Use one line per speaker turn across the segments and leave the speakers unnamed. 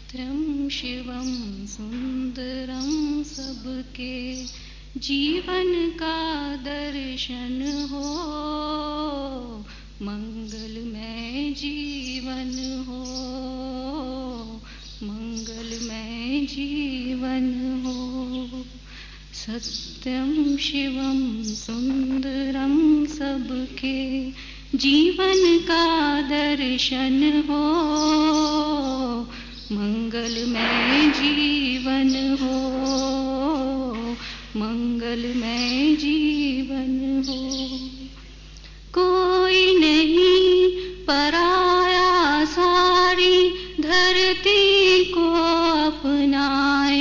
सत्यं शिवं सुंदरं सबके जीवन का दर्शन हो, मंगलमय जीवन हो, मंगलमय जीवन हो। सत्यं शिवं सुंदरं सबके जीवन का दर्शन हो, मंगलमय जीवन हो, मंगलमय जीवन हो। कोई नहीं पराया सारी धरती को अपनाए,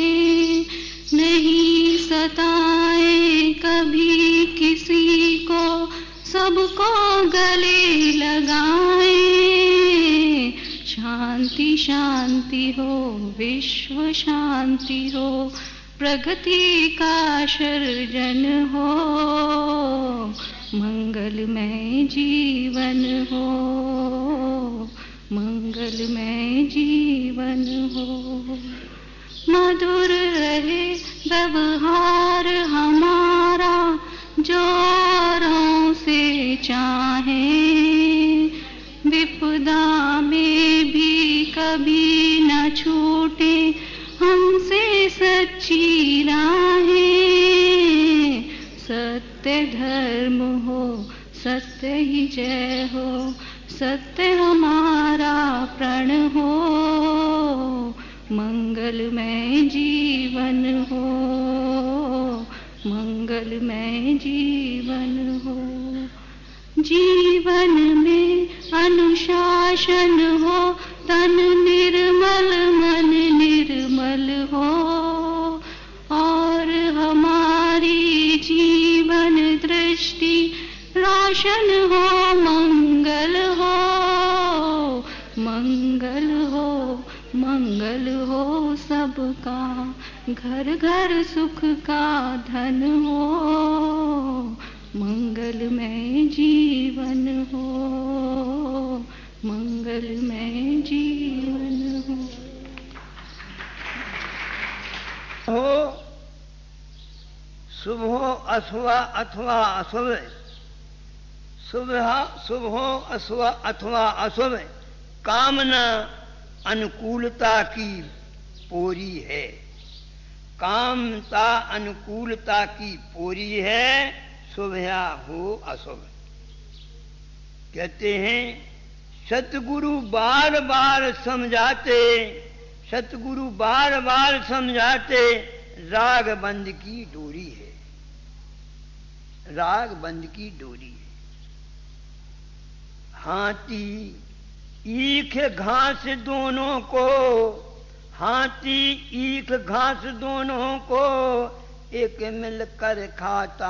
नहीं सताए कभी किसी को, सबको गले लगाए। शांति शांति हो, विश्व शांति हो, प्रगति का सृजन हो, मंगलमय जीवन हो, मंगलमय जीवन हो। मधुर रहे व्यवहार हमारा, जो औरों से चाहे, विपदा में भी कभी न छूटे हमसे सच्ची राहें। सत्य धर्म हो, सत्य ही जय हो, सत्य हमारा प्रण हो, मंगलमय जीवन हो, मंगलमय जीवन हो। जीवन में अनुशासन हो, तन निर्मल मन निर्मल हो, और हमारी जीवन दृष्टि रोशन हो, मंगल हो, मंगल हो, मंगल हो सबका, घर घर सुख का धन हो, मंगलमय जीवन हो, मंगलमय जीवन
हो। शुभ हो अथवा अथवा अशुभ, शुभ हो अथवा अशुभ, कामना अनुकूलता की पोरी है, कामता अनुकूलता की पोरी है, शुभ हो अशुभ। कहते हैं सतगुरु बार बार समझाते, सतगुरु बार बार समझाते, राग बंद की डोरी है, राग बंद की डोरी है। हाथी ईख घास दोनों को, हाथी ईख घास दोनों को एक मिलकर खाता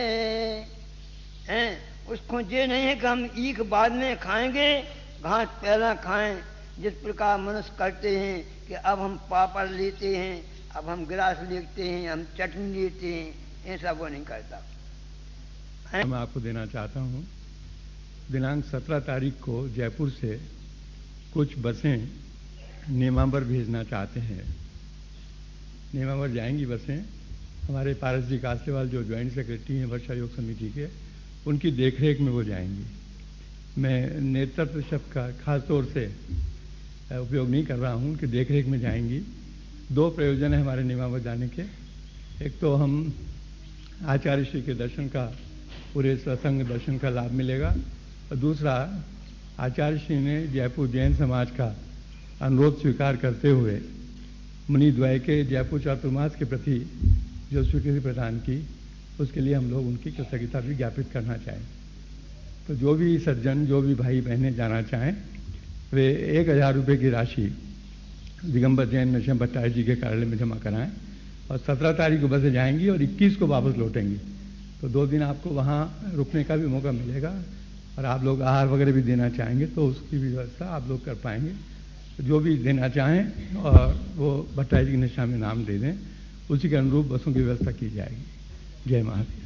है? उसको ये नहीं है कि हम ईख बाद में खाएंगे, घास पहला खाएं। जिस प्रकार मनुष्य करते हैं कि अब हम पापड़ लेते हैं, अब हम गिलास लेते हैं, हम चटनी लेते हैं, ऐसा वो नहीं करता।
मैं आपको देना चाहता हूँ, दिनांक 17 तारीख को जयपुर से कुछ बसें नेमावर भेजना चाहते हैं। नेमावर जाएंगी बसें, हमारे पारस जी कासलेवाल जो ज्वाइंट सेक्रेटरी हैं वर्षा योग समिति के, उनकी देखरेख में वो जाएंगी। मैं नेतृत्व शब्द का खास तौर से उपयोग नहीं कर रहा हूँ, उनकी देखरेख में जाएंगी। दो प्रयोजन है हमारे नेमावर जाने के। एक तो हम आचार्य श्री के दर्शन का, पूरे सत्संग दर्शन का लाभ मिलेगा, और दूसरा आचार्य श्री ने जयपुर जैन समाज का अनुरोध स्वीकार करते हुए मुनिद्वय के जयपुर चातुर्मास के प्रति जो स्वीकृति प्रदान की, उसके लिए हम लोग उनकी कृतज्ञता भी ज्ञापित करना चाहें। तो जो भी सज्जन, जो भी भाई बहनें जाना चाहें, वे 1000 रुपये की राशि दिगंबर जैन नरसिंह भट्टाचार्य जी के कार्यालय में जमा कराएं, और 17 तारीख को बसें जाएंगी और 21 को वापस लौटेंगी। तो 2 दिन आपको वहाँ रुकने का भी मौका मिलेगा, और आप लोग आहार वगैरह भी देना चाहेंगे तो उसकी भी व्यवस्था आप लोग कर पाएंगे। तो जो भी देना चाहें और वो भट्टाचार्य जी की निष्ठा में नाम दे दें, उसी के अनुरूप बसों की व्यवस्था की जाएगी। जय महावीर।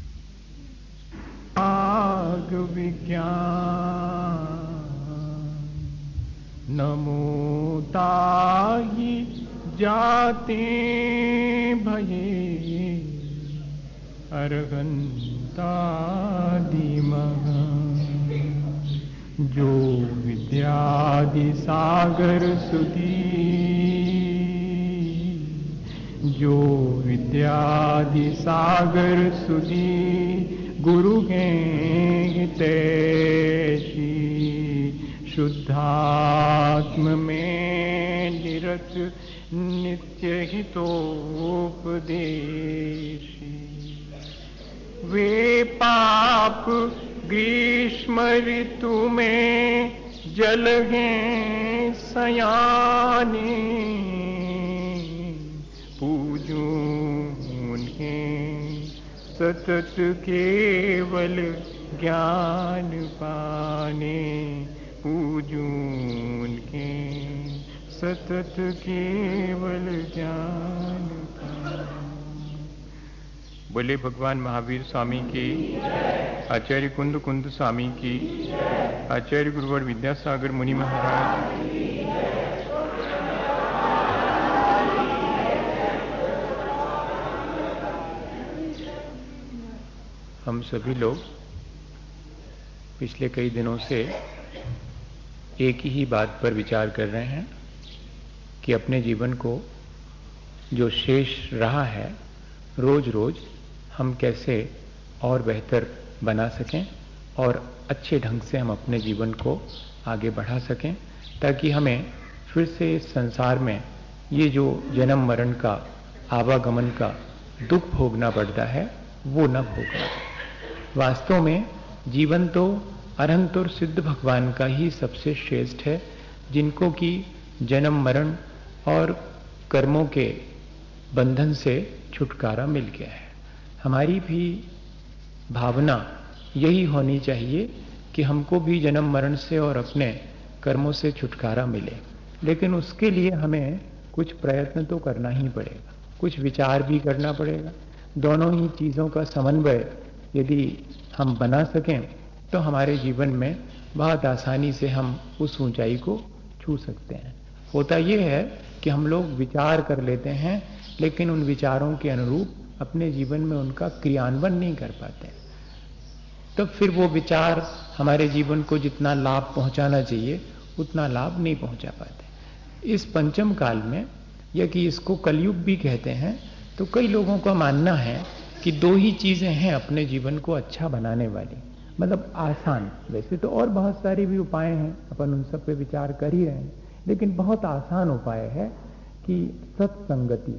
आग विज्ञान
नमो ताहि जाते भये अरहंतादिमः जो विद्यादि सागर सुधी जो विद्यादि सागर सुधी गुरु हैं तैसी शुद्धात्म में निरत नित्य हितोपदेशी वे पाप ग्रीष्म ऋतु में जल हैं सयाने पूजूं उन्हें सतत केवल ज्ञान पाने पूजूं उन्हें सतत केवल ज्ञान पाने। बोले भगवान महावीर स्वामी की, आचार्य कुंद कुंद स्वामी की, आचार्य गुरुवर विद्यासागर मुनि महाराज। हम सभी लोग पिछले कई दिनों से एक ही बात पर विचार कर रहे हैं कि अपने जीवन को जो शेष रहा है रोज रोज हम कैसे और बेहतर बना सकें और अच्छे ढंग से हम अपने जीवन को आगे बढ़ा सकें, ताकि हमें फिर से इस संसार में ये जो जन्म मरण का आवागमन का दुख भोगना पड़ता है वो न भोगना। वास्तव में जीवन तो अनंत और सिद्ध भगवान का ही सबसे श्रेष्ठ है, जिनको कि जन्म मरण और कर्मों के बंधन से छुटकारा मिल गया है। हमारी भी भावना यही होनी चाहिए कि हमको भी जन्म मरण से और अपने कर्मों से छुटकारा मिले, लेकिन उसके लिए हमें कुछ प्रयत्न तो करना ही पड़ेगा, कुछ विचार भी करना पड़ेगा। दोनों ही चीज़ों का समन्वय यदि हम बना सकें तो हमारे जीवन में बहुत आसानी से हम उस ऊंचाई को छू सकते हैं। होता यह है कि हम लोग विचार कर लेते हैं, लेकिन उन विचारों के अनुरूप अपने जीवन में उनका क्रियान्वयन नहीं कर पाते, तो फिर वो विचार हमारे जीवन को जितना लाभ पहुंचाना चाहिए उतना लाभ नहीं पहुंचा पाते। इस पंचम काल में, या कि इसको कलयुग भी कहते हैं, तो कई लोगों का मानना है कि दो ही चीजें हैं अपने जीवन को अच्छा बनाने वाली, मतलब आसान। वैसे तो और बहुत सारे भी उपाय हैं, अपन उन सब पे विचार कर ही रहे हैं, लेकिन बहुत आसान उपाय है कि सत्संगति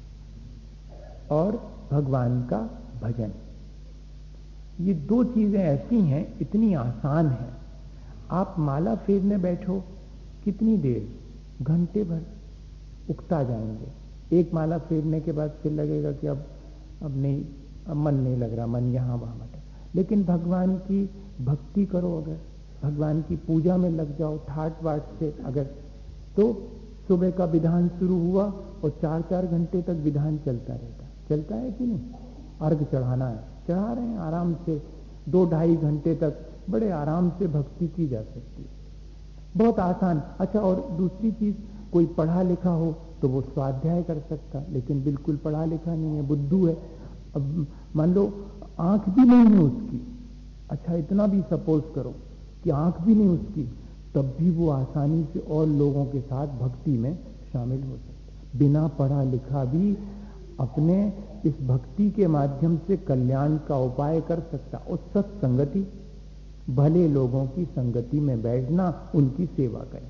और भगवान का भजन। ये दो चीजें ऐसी हैं, इतनी आसान हैं। आप माला फेरने बैठो, कितनी देर, घंटे भर उकता जाएंगे। एक माला फेरने के बाद फिर लगेगा कि अब नहीं, अब मन नहीं लग रहा, मन यहां वहां भटक। लेकिन भगवान की भक्ति करो, अगर भगवान की पूजा में लग जाओ ठाट बाट से, अगर तो सुबह का विधान शुरू हुआ और 4-4 घंटे तक विधान चलता रहता। चलता है कि नहीं? अर्घ चढ़ाना है, चढ़ा रहे हैं आराम से, 2-2.5 घंटे तक बड़े आराम से भक्ति की जा सकती है, बहुत आसान। अच्छा, और दूसरी चीज, कोई पढ़ा लिखा हो तो वो स्वाध्याय कर सकता, लेकिन बिल्कुल पढ़ा लिखा नहीं है, बुद्धू है, अब मान लो आंख भी नहीं है उसकी, अच्छा इतना भी सपोज करो कि आंख भी नहीं उसकी, तब भी वो आसानी से और लोगों के साथ भक्ति में शामिल हो सकता। बिना पढ़ा लिखा भी अपने इस भक्ति के माध्यम से कल्याण का उपाय कर सकता। और सत्संगति, भले लोगों की संगति में बैठना, उनकी सेवा करें,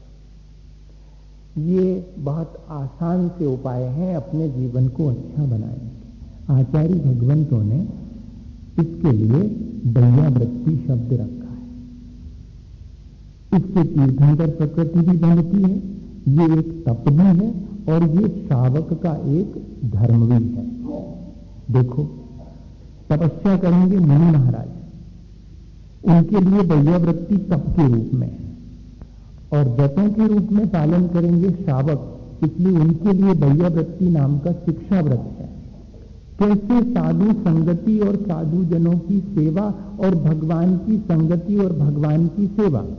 ये बहुत आसान से उपाय हैं अपने जीवन को अच्छा बनाने के। आचार्य भगवंतों ने इसके लिए दयावृत्ति शब्द रखा है। इससे तीर्थंकर प्रकृति भी बनती है, ये एक तप भी है और ये श्रावक का एक धर्म भी है। देखो, तपस्या करेंगे मुनि महाराज, उनके लिए दयावृत्ति तप के रूप में है, और व्रतों के रूप में पालन करेंगे श्रावक, इसलिए उनके लिए दयावृत्ति नाम का शिक्षा व्रत है। कैसे साधु संगति और साधु जनों की सेवा और भगवान की संगति और भगवान की सेवा,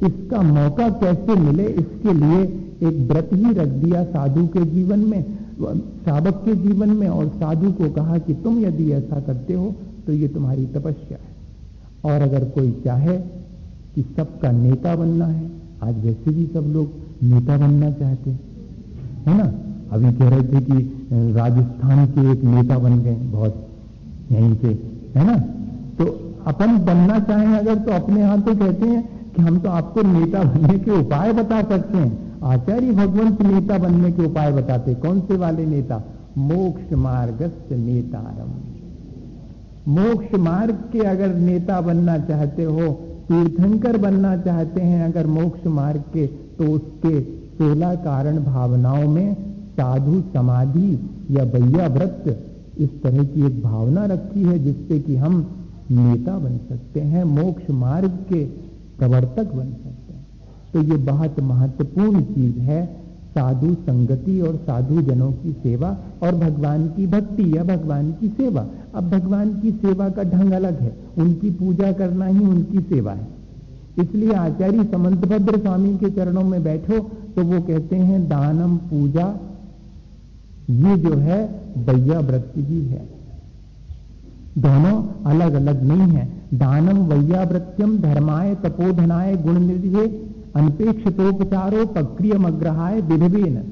इसका मौका कैसे मिले, इसके लिए एक व्रत ही रख दिया साधु के जीवन में, श्रावक के जीवन में, और साधु को कहा कि तुम यदि ऐसा करते हो तो ये तुम्हारी तपस्या है। और अगर कोई चाहे कि सबका नेता बनना है, आज वैसे भी सब लोग नेता बनना चाहते है ना। अभी कह रहे थे कि राजस्थान के एक नेता बन गए बहुत यहीं पे, है ना। तो अपन बनना चाहें अगर तो अपने यहाँ तो कहते हैं कि हम तो आपको नेता बनने के उपाय बता सकते हैं। आचार्य भगवंत नेता बनने के उपाय बताते। कौन से वाले नेता? मोक्ष मार्गस्थ नेतारम। मोक्ष मार्ग के अगर नेता बनना चाहते हो, तीर्थंकर बनना चाहते हैं अगर मोक्ष मार्ग के, तो उसके 16 कारण भावनाओं में साधु समाधि या बैया व्रत, इस तरह की एक भावना रखी है जिससे कि हम नेता बन सकते हैं, मोक्ष मार्ग के प्रवर्तक बन सकते हैं। तो ये बहुत महत्वपूर्ण चीज है, साधु संगति और साधु जनों की सेवा और भगवान की भक्ति या भगवान की सेवा। अब भगवान की सेवा का ढंग अलग है, उनकी पूजा करना ही उनकी सेवा है। इसलिए आचार्य समंतभद्र स्वामी के चरणों में बैठो तो वो कहते हैं दानम पूजा, ये जो है बैया व्रत की है। दोनों अलग अलग नहीं है। दानम वैयाव्रत्यम धर्माय तपोधनाय गुण निधे अनपेक्षितोपचारो पक्रियम अग्रहाय विधवेन।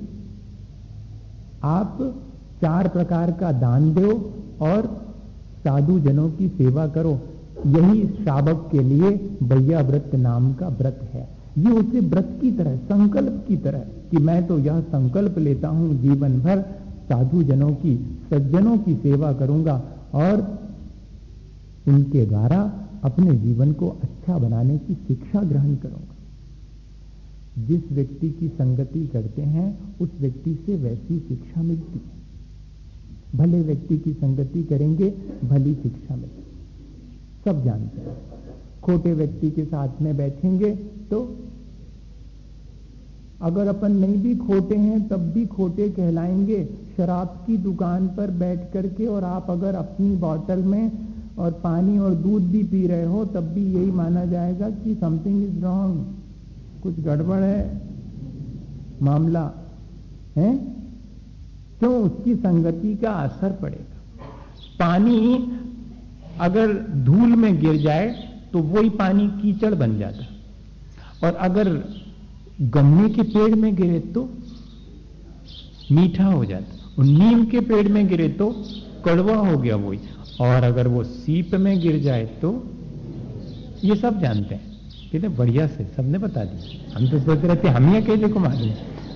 आप 4 प्रकार का दान दो और साधु जनों की सेवा करो। यही श्रावक के लिए बैया व्रत नाम का व्रत है। ये उसे व्रत की तरह, संकल्प की तरह कि मैं तो यह संकल्प लेता हूं जीवन भर साधु जनों की, सज्जनों की सेवा करूंगा और उनके द्वारा अपने जीवन को अच्छा बनाने की शिक्षा ग्रहण करूंगा। जिस व्यक्ति की संगति करते हैं उस व्यक्ति से वैसी शिक्षा मिलती है। भले व्यक्ति की संगति करेंगे भली शिक्षा मिलती, सब जानते हैं। खोटे व्यक्ति के साथ में बैठेंगे तो अगर अपन नहीं भी खोटे हैं तब भी खोटे कहलाएंगे। शराब की दुकान पर बैठ करके और आप अगर अपनी बोतल में और पानी और दूध भी पी रहे हो तब भी यही माना जाएगा कि समथिंग इज रॉन्ग, कुछ गड़बड़ है मामला है। क्यों? उसकी संगति का असर पड़ेगा। पानी अगर धूल में गिर जाए तो वही पानी कीचड़ बन जाता, और अगर गन्ने के पेड़ में गिरे तो मीठा हो जाता, और नीम के पेड़ में गिरे तो कड़वा हो गया वही, और अगर वो सीप में गिर जाए तो, ये सब जानते हैं। कितने बढ़िया से सबने बता दिया। हम तो सोच रहे थे हम ही अकेले को मालूम,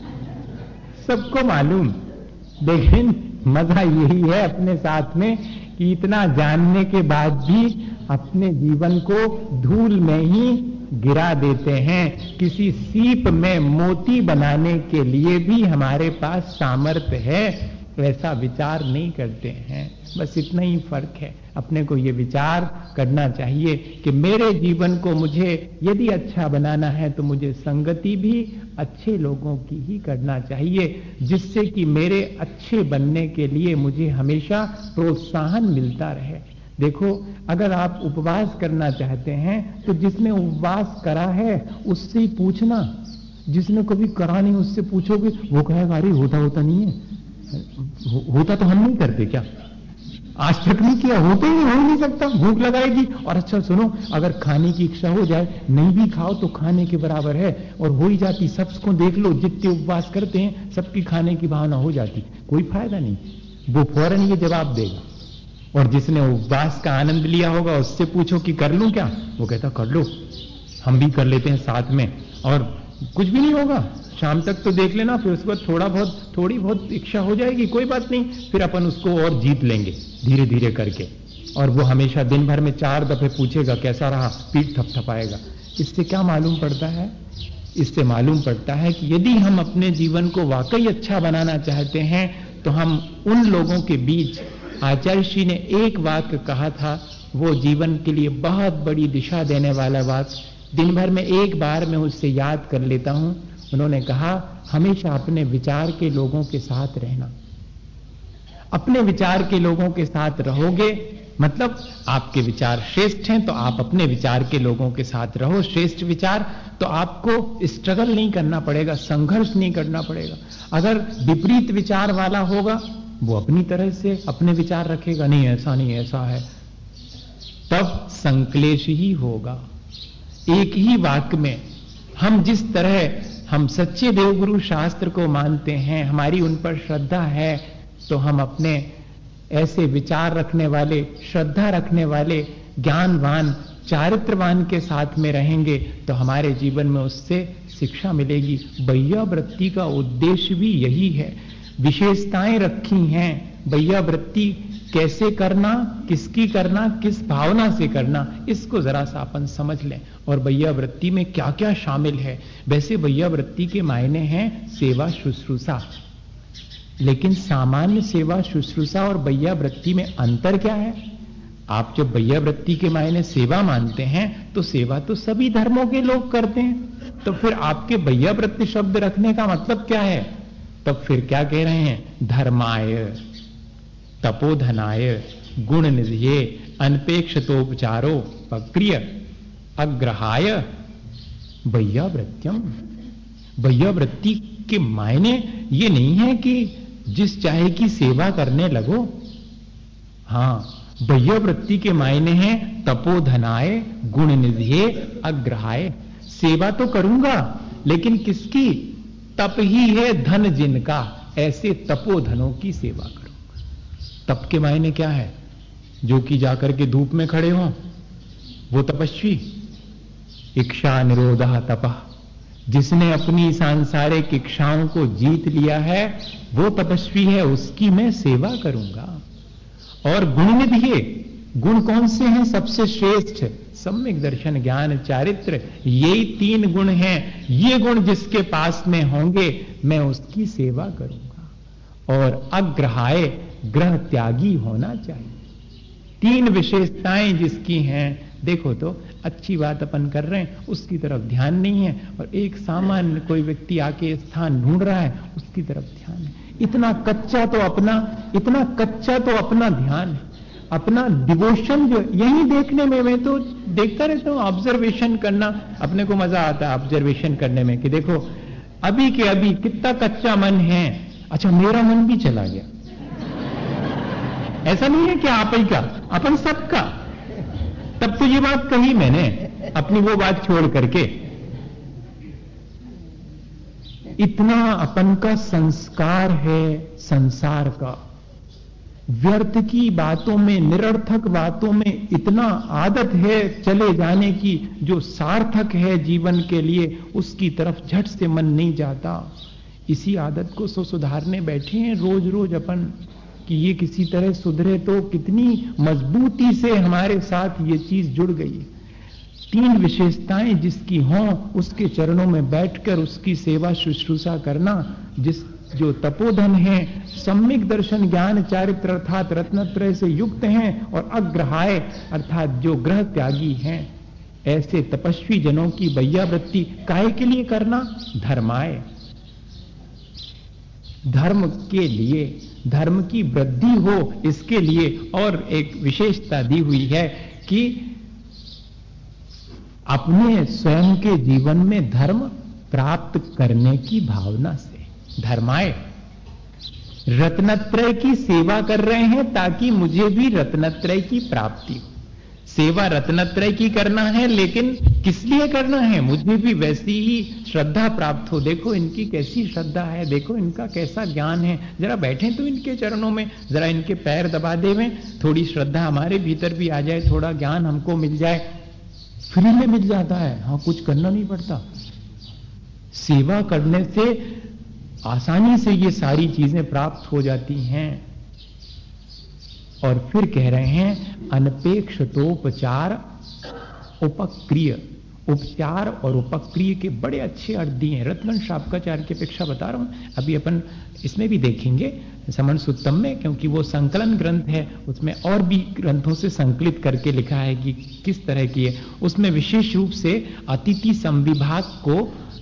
सबको मालूम। लेकिन मजा यही है अपने साथ में कि इतना जानने के बाद भी अपने जीवन को धूल में ही गिरा देते हैं। किसी सीप में मोती बनाने के लिए भी हमारे पास सामर्थ्य है, वैसा विचार नहीं करते हैं। बस इतना ही फर्क है। अपने को ये विचार करना चाहिए कि मेरे जीवन को मुझे यदि अच्छा बनाना है तो मुझे संगति भी अच्छे लोगों की ही करना चाहिए, जिससे कि मेरे अच्छे बनने के लिए मुझे हमेशा प्रोत्साहन मिलता रहे। देखो, अगर आप उपवास करना चाहते हैं तो जिसने उपवास करा है उससे ही पूछना। जिसने कभी करा नहीं उससे पूछोगे, वो कहेगा अरे होता नहीं है, होता तो हम नहीं करते क्या, आज तक नहीं किया, होते ही हो नहीं सकता। भूख लगाएगी, और अच्छा सुनो, अगर खाने की इच्छा हो जाए, नहीं भी खाओ तो खाने के बराबर है, और हो ही जाती। सबको देख लो, जितने उपवास करते हैं सबकी खाने की भावना हो जाती, कोई फायदा नहीं। वो फौरन ये जवाब देगा। और जिसने उपवास का आनंद लिया होगा उससे पूछो कि कर लूं क्या, वो कहता कर लो, हम भी कर लेते हैं साथ में, और कुछ भी नहीं होगा। शाम तक तो देख लेना, फिर उसके बाद थोड़ी बहुत इच्छा हो जाएगी, कोई बात नहीं, फिर अपन उसको और जीत लेंगे धीरे धीरे करके। और वो हमेशा दिन भर में 4 दफे पूछेगा कैसा रहा, पीठ थपथपाएगा। इससे क्या मालूम पड़ता है? इससे मालूम पड़ता है कि यदि हम अपने जीवन को वाकई अच्छा बनाना चाहते हैं तो हम उन लोगों के बीच, आचार्य श्री ने एक वाक्य कहा था, वो जीवन के लिए बहुत बड़ी दिशा देने वाला बात, दिन भर में एक बार मैं उससे याद कर लेता हूं। उन्होंने कहा, हमेशा अपने विचार के लोगों के साथ रहना। अपने विचार के लोगों के साथ रहोगे मतलब आपके विचार श्रेष्ठ हैं तो आप अपने विचार के लोगों के साथ रहो। श्रेष्ठ विचार तो आपको स्ट्रगल नहीं करना पड़ेगा, संघर्ष नहीं करना पड़ेगा। अगर विपरीत विचार वाला होगा वो अपनी तरह से अपने विचार रखेगा, नहीं ऐसा नहीं ऐसा है, तब संक्लेश ही होगा। एक ही वाक्य में हम जिस तरह हम सच्चे देवगुरु शास्त्र को मानते हैं, हमारी उन पर श्रद्धा है, तो हम अपने ऐसे विचार रखने वाले, श्रद्धा रखने वाले, ज्ञानवान, चारित्रवान के साथ में रहेंगे तो हमारे जीवन में उससे शिक्षा मिलेगी। वैयावृत्ति का उद्देश्य भी यही है। विशेषताएं रखी हैं, वैयावृत्ति कैसे करना, किसकी करना, किस भावना से करना, इसको जरा सा अपन समझ लें। और वैयावृत्ति में क्या क्या शामिल है। वैसे वैयावृत्ति के मायने हैं सेवा शुश्रूषा, लेकिन सामान्य सेवा शुश्रूषा और वैयावृत्ति में अंतर क्या है? आप जब वैयावृत्ति के मायने सेवा मानते हैं तो सेवा तो सभी धर्मों के लोग करते हैं, तो फिर आपके वैयावृत्ति शब्द रखने का मतलब क्या है? तब फिर क्या कह रहे हैं? धर्माय, तपोधनाय, गुण निधये, अनपेक्षतोपचारो पक्रिय अग्रहाय वैयावृत्यम। वैयावृत्ति के मायने ये नहीं है कि जिस चाहे की सेवा करने लगो। हां, वैयावृत्ति के मायने हैं तपोधनाय, गुण निधये, अग्रहाय। सेवा तो करूंगा, लेकिन किसकी? तप ही है धन जिनका, ऐसे तपोधनों की सेवा करूंगा। तप के मायने क्या है? जो कि जाकर के धूप में खड़े हों वो तपस्वी। इच्छा निरोधा तपः, जिसने अपनी सांसारिक इच्छाओं को जीत लिया है वो तपस्वी है, उसकी मैं सेवा करूंगा। और गुण निधिये, गुण कौन से हैं सबसे श्रेष्ठ? सम्यक दर्शन, ज्ञान, चारित्र, यही 3 गुण हैं। ये गुण जिसके पास में होंगे मैं उसकी सेवा करूंगा। और अग्रहाय, ग्रह त्यागी होना चाहिए। 3 विशेषताएं जिसकी हैं। देखो तो अच्छी बात अपन कर रहे हैं, उसकी तरफ ध्यान नहीं है, और एक सामान्य कोई व्यक्ति आके स्थान ढूंढ रहा है, उसकी तरफ ध्यान है। इतना कच्चा तो अपना ध्यान है, अपना डिवोशन जो यही देखने में। मैं तो देखता रहता हूं, ऑब्जर्वेशन करना अपने को मजा आता है ऑब्जर्वेशन करने में, कि देखो अभी के अभी कितना कच्चा मन है। अच्छा, मेरा मन भी चला गया। ऐसा नहीं है कि आप ही का, अपन सबका। तब तो ये बात कही मैंने, अपनी वो बात छोड़ करके। इतना अपन का संस्कार है संसार का, व्यर्थ की बातों में, निरर्थक बातों में इतना आदत है चले जाने की, जो सार्थक है जीवन के लिए उसकी तरफ झट से मन नहीं जाता। इसी आदत को सुधारने बैठे हैं रोज रोज अपन, कि ये किसी तरह सुधरे तो कितनी मजबूती से हमारे साथ ये चीज जुड़ गई। 3 विशेषताएं जिसकी हों उसके चरणों में बैठकर उसकी सेवा शुश्रूषा करना। जो तपोधन है, सम्यक दर्शन, ज्ञान, चारित्र अर्थात रत्नत्रय से युक्त हैं, और अग्रहाय अर्थात जो ग्रह त्यागी हैं, ऐसे तपस्वी जनों की वैयावृत्ति काहे के लिए करना? धर्माय, धर्म के लिए, धर्म की वृद्धि हो इसके लिए। और एक विशेषता दी हुई है कि अपने स्वयं के जीवन में धर्म प्राप्त करने की भावना से। धर्माय, रत्नत्रय की सेवा कर रहे हैं ताकि मुझे भी रत्नत्रय की प्राप्ति हो। सेवा रत्नत्रय की करना है, लेकिन किस लिए करना है? मुझे भी वैसी ही श्रद्धा प्राप्त हो। देखो इनकी कैसी श्रद्धा है, देखो इनका कैसा ज्ञान है, जरा बैठे तो इनके चरणों में, जरा इनके पैर दबा देवें, थोड़ी श्रद्धा हमारे भीतर भी आ जाए, थोड़ा ज्ञान हमको मिल जाए। फ्री में मिल जाता है, हाँ, कुछ करना नहीं पड़ता। सेवा करने से आसानी से ये सारी चीजें प्राप्त हो जाती हैं। और फिर कह रहे हैं अनपेक्षतोपचार उपक्रिय। उपचार और उपक्रिय के बड़े अच्छे अर्थ दिए हैं। रत्न शापकाचार्य की अपेक्षा बता रहा हूं, अभी अपन इसमें भी देखेंगे समन सुत्तम में, क्योंकि वो संकलन ग्रंथ है, उसमें और भी ग्रंथों से संकलित करके लिखा है कि किस तरह की है। उसमें विशेष रूप से अतिथि संविभाग को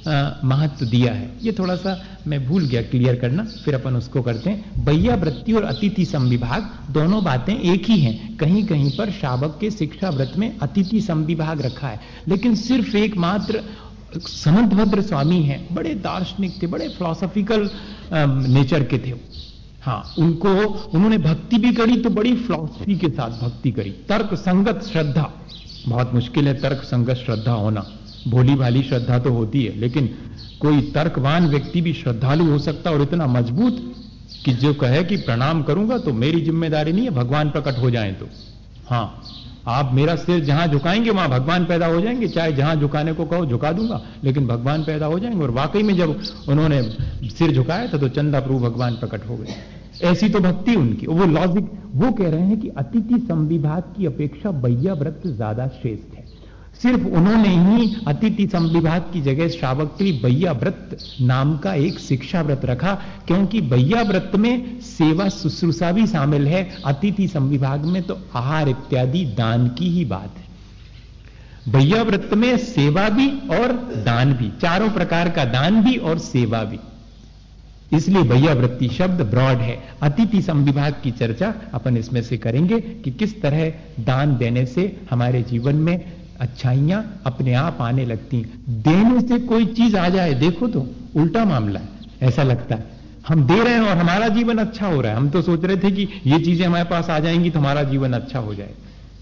महत्व दिया है। ये थोड़ा सा मैं भूल गया क्लियर करना, फिर अपन उसको करते हैं। बैया वृत्ति और अतिथि संविभाग दोनों बातें एक ही हैं। कहीं कहीं पर शावक के शिक्षा व्रत में अतिथि संविभाग रखा है, लेकिन सिर्फ एकमात्र समंतभद्र स्वामी हैं, बड़े दार्शनिक थे, बड़े फिलोसॉफिकल नेचर के थे। हाँ, उन्होंने भक्ति भी करी तो बड़ी फिलॉसफी के साथ भक्ति करी। तर्क संगत श्रद्धा, बहुत मुश्किल है तर्क संगत श्रद्धा होना। भोली भाली श्रद्धा तो होती है, लेकिन कोई तर्कवान व्यक्ति भी श्रद्धालु हो सकता और इतना मजबूत कि जो कहे कि प्रणाम करूंगा तो मेरी जिम्मेदारी नहीं है, भगवान प्रकट हो जाएं तो। हाँ, आप मेरा सिर जहां झुकाएंगे वहां भगवान पैदा हो जाएंगे, चाहे जहां झुकाने को कहो झुका दूंगा, लेकिन भगवान पैदा हो जाएंगे। और वाकई में जब उन्होंने सिर झुकाया था तो चंदा प्रभु भगवान प्रकट हो गए। ऐसी तो भक्ति उनकी। वो लॉजिक, वो कह रहे हैं कि अतिथि संविभाग की अपेक्षा बैया व्रत ज्यादा श्रेष्ठ है। सिर्फ उन्होंने ही अतिथि संविभाग की जगह श्रावक के लिए बैया व्रत नाम का एक शिक्षा व्रत रखा, क्योंकि बैया व्रत में सेवा शुश्रूषा भी शामिल है, अतिथि संविभाग में तो आहार इत्यादि दान की ही बात है। बैया व्रत में सेवा भी और दान भी, चारों प्रकार का दान भी और सेवा भी, इसलिए बैया वृत्ति शब्द ब्रॉड है। अतिथि संविभाग की चर्चा अपन इसमें से करेंगे कि किस तरह दान देने से हमारे जीवन में अच्छाइयां अपने आप आने लगती हैं। देने से कोई चीज आ जाए, देखो तो उल्टा मामला है। ऐसा लगता है हम दे रहे हैं और हमारा जीवन अच्छा हो रहा है। हम तो सोच रहे थे कि ये चीजें हमारे पास आ जाएंगी तो हमारा जीवन अच्छा हो जाए।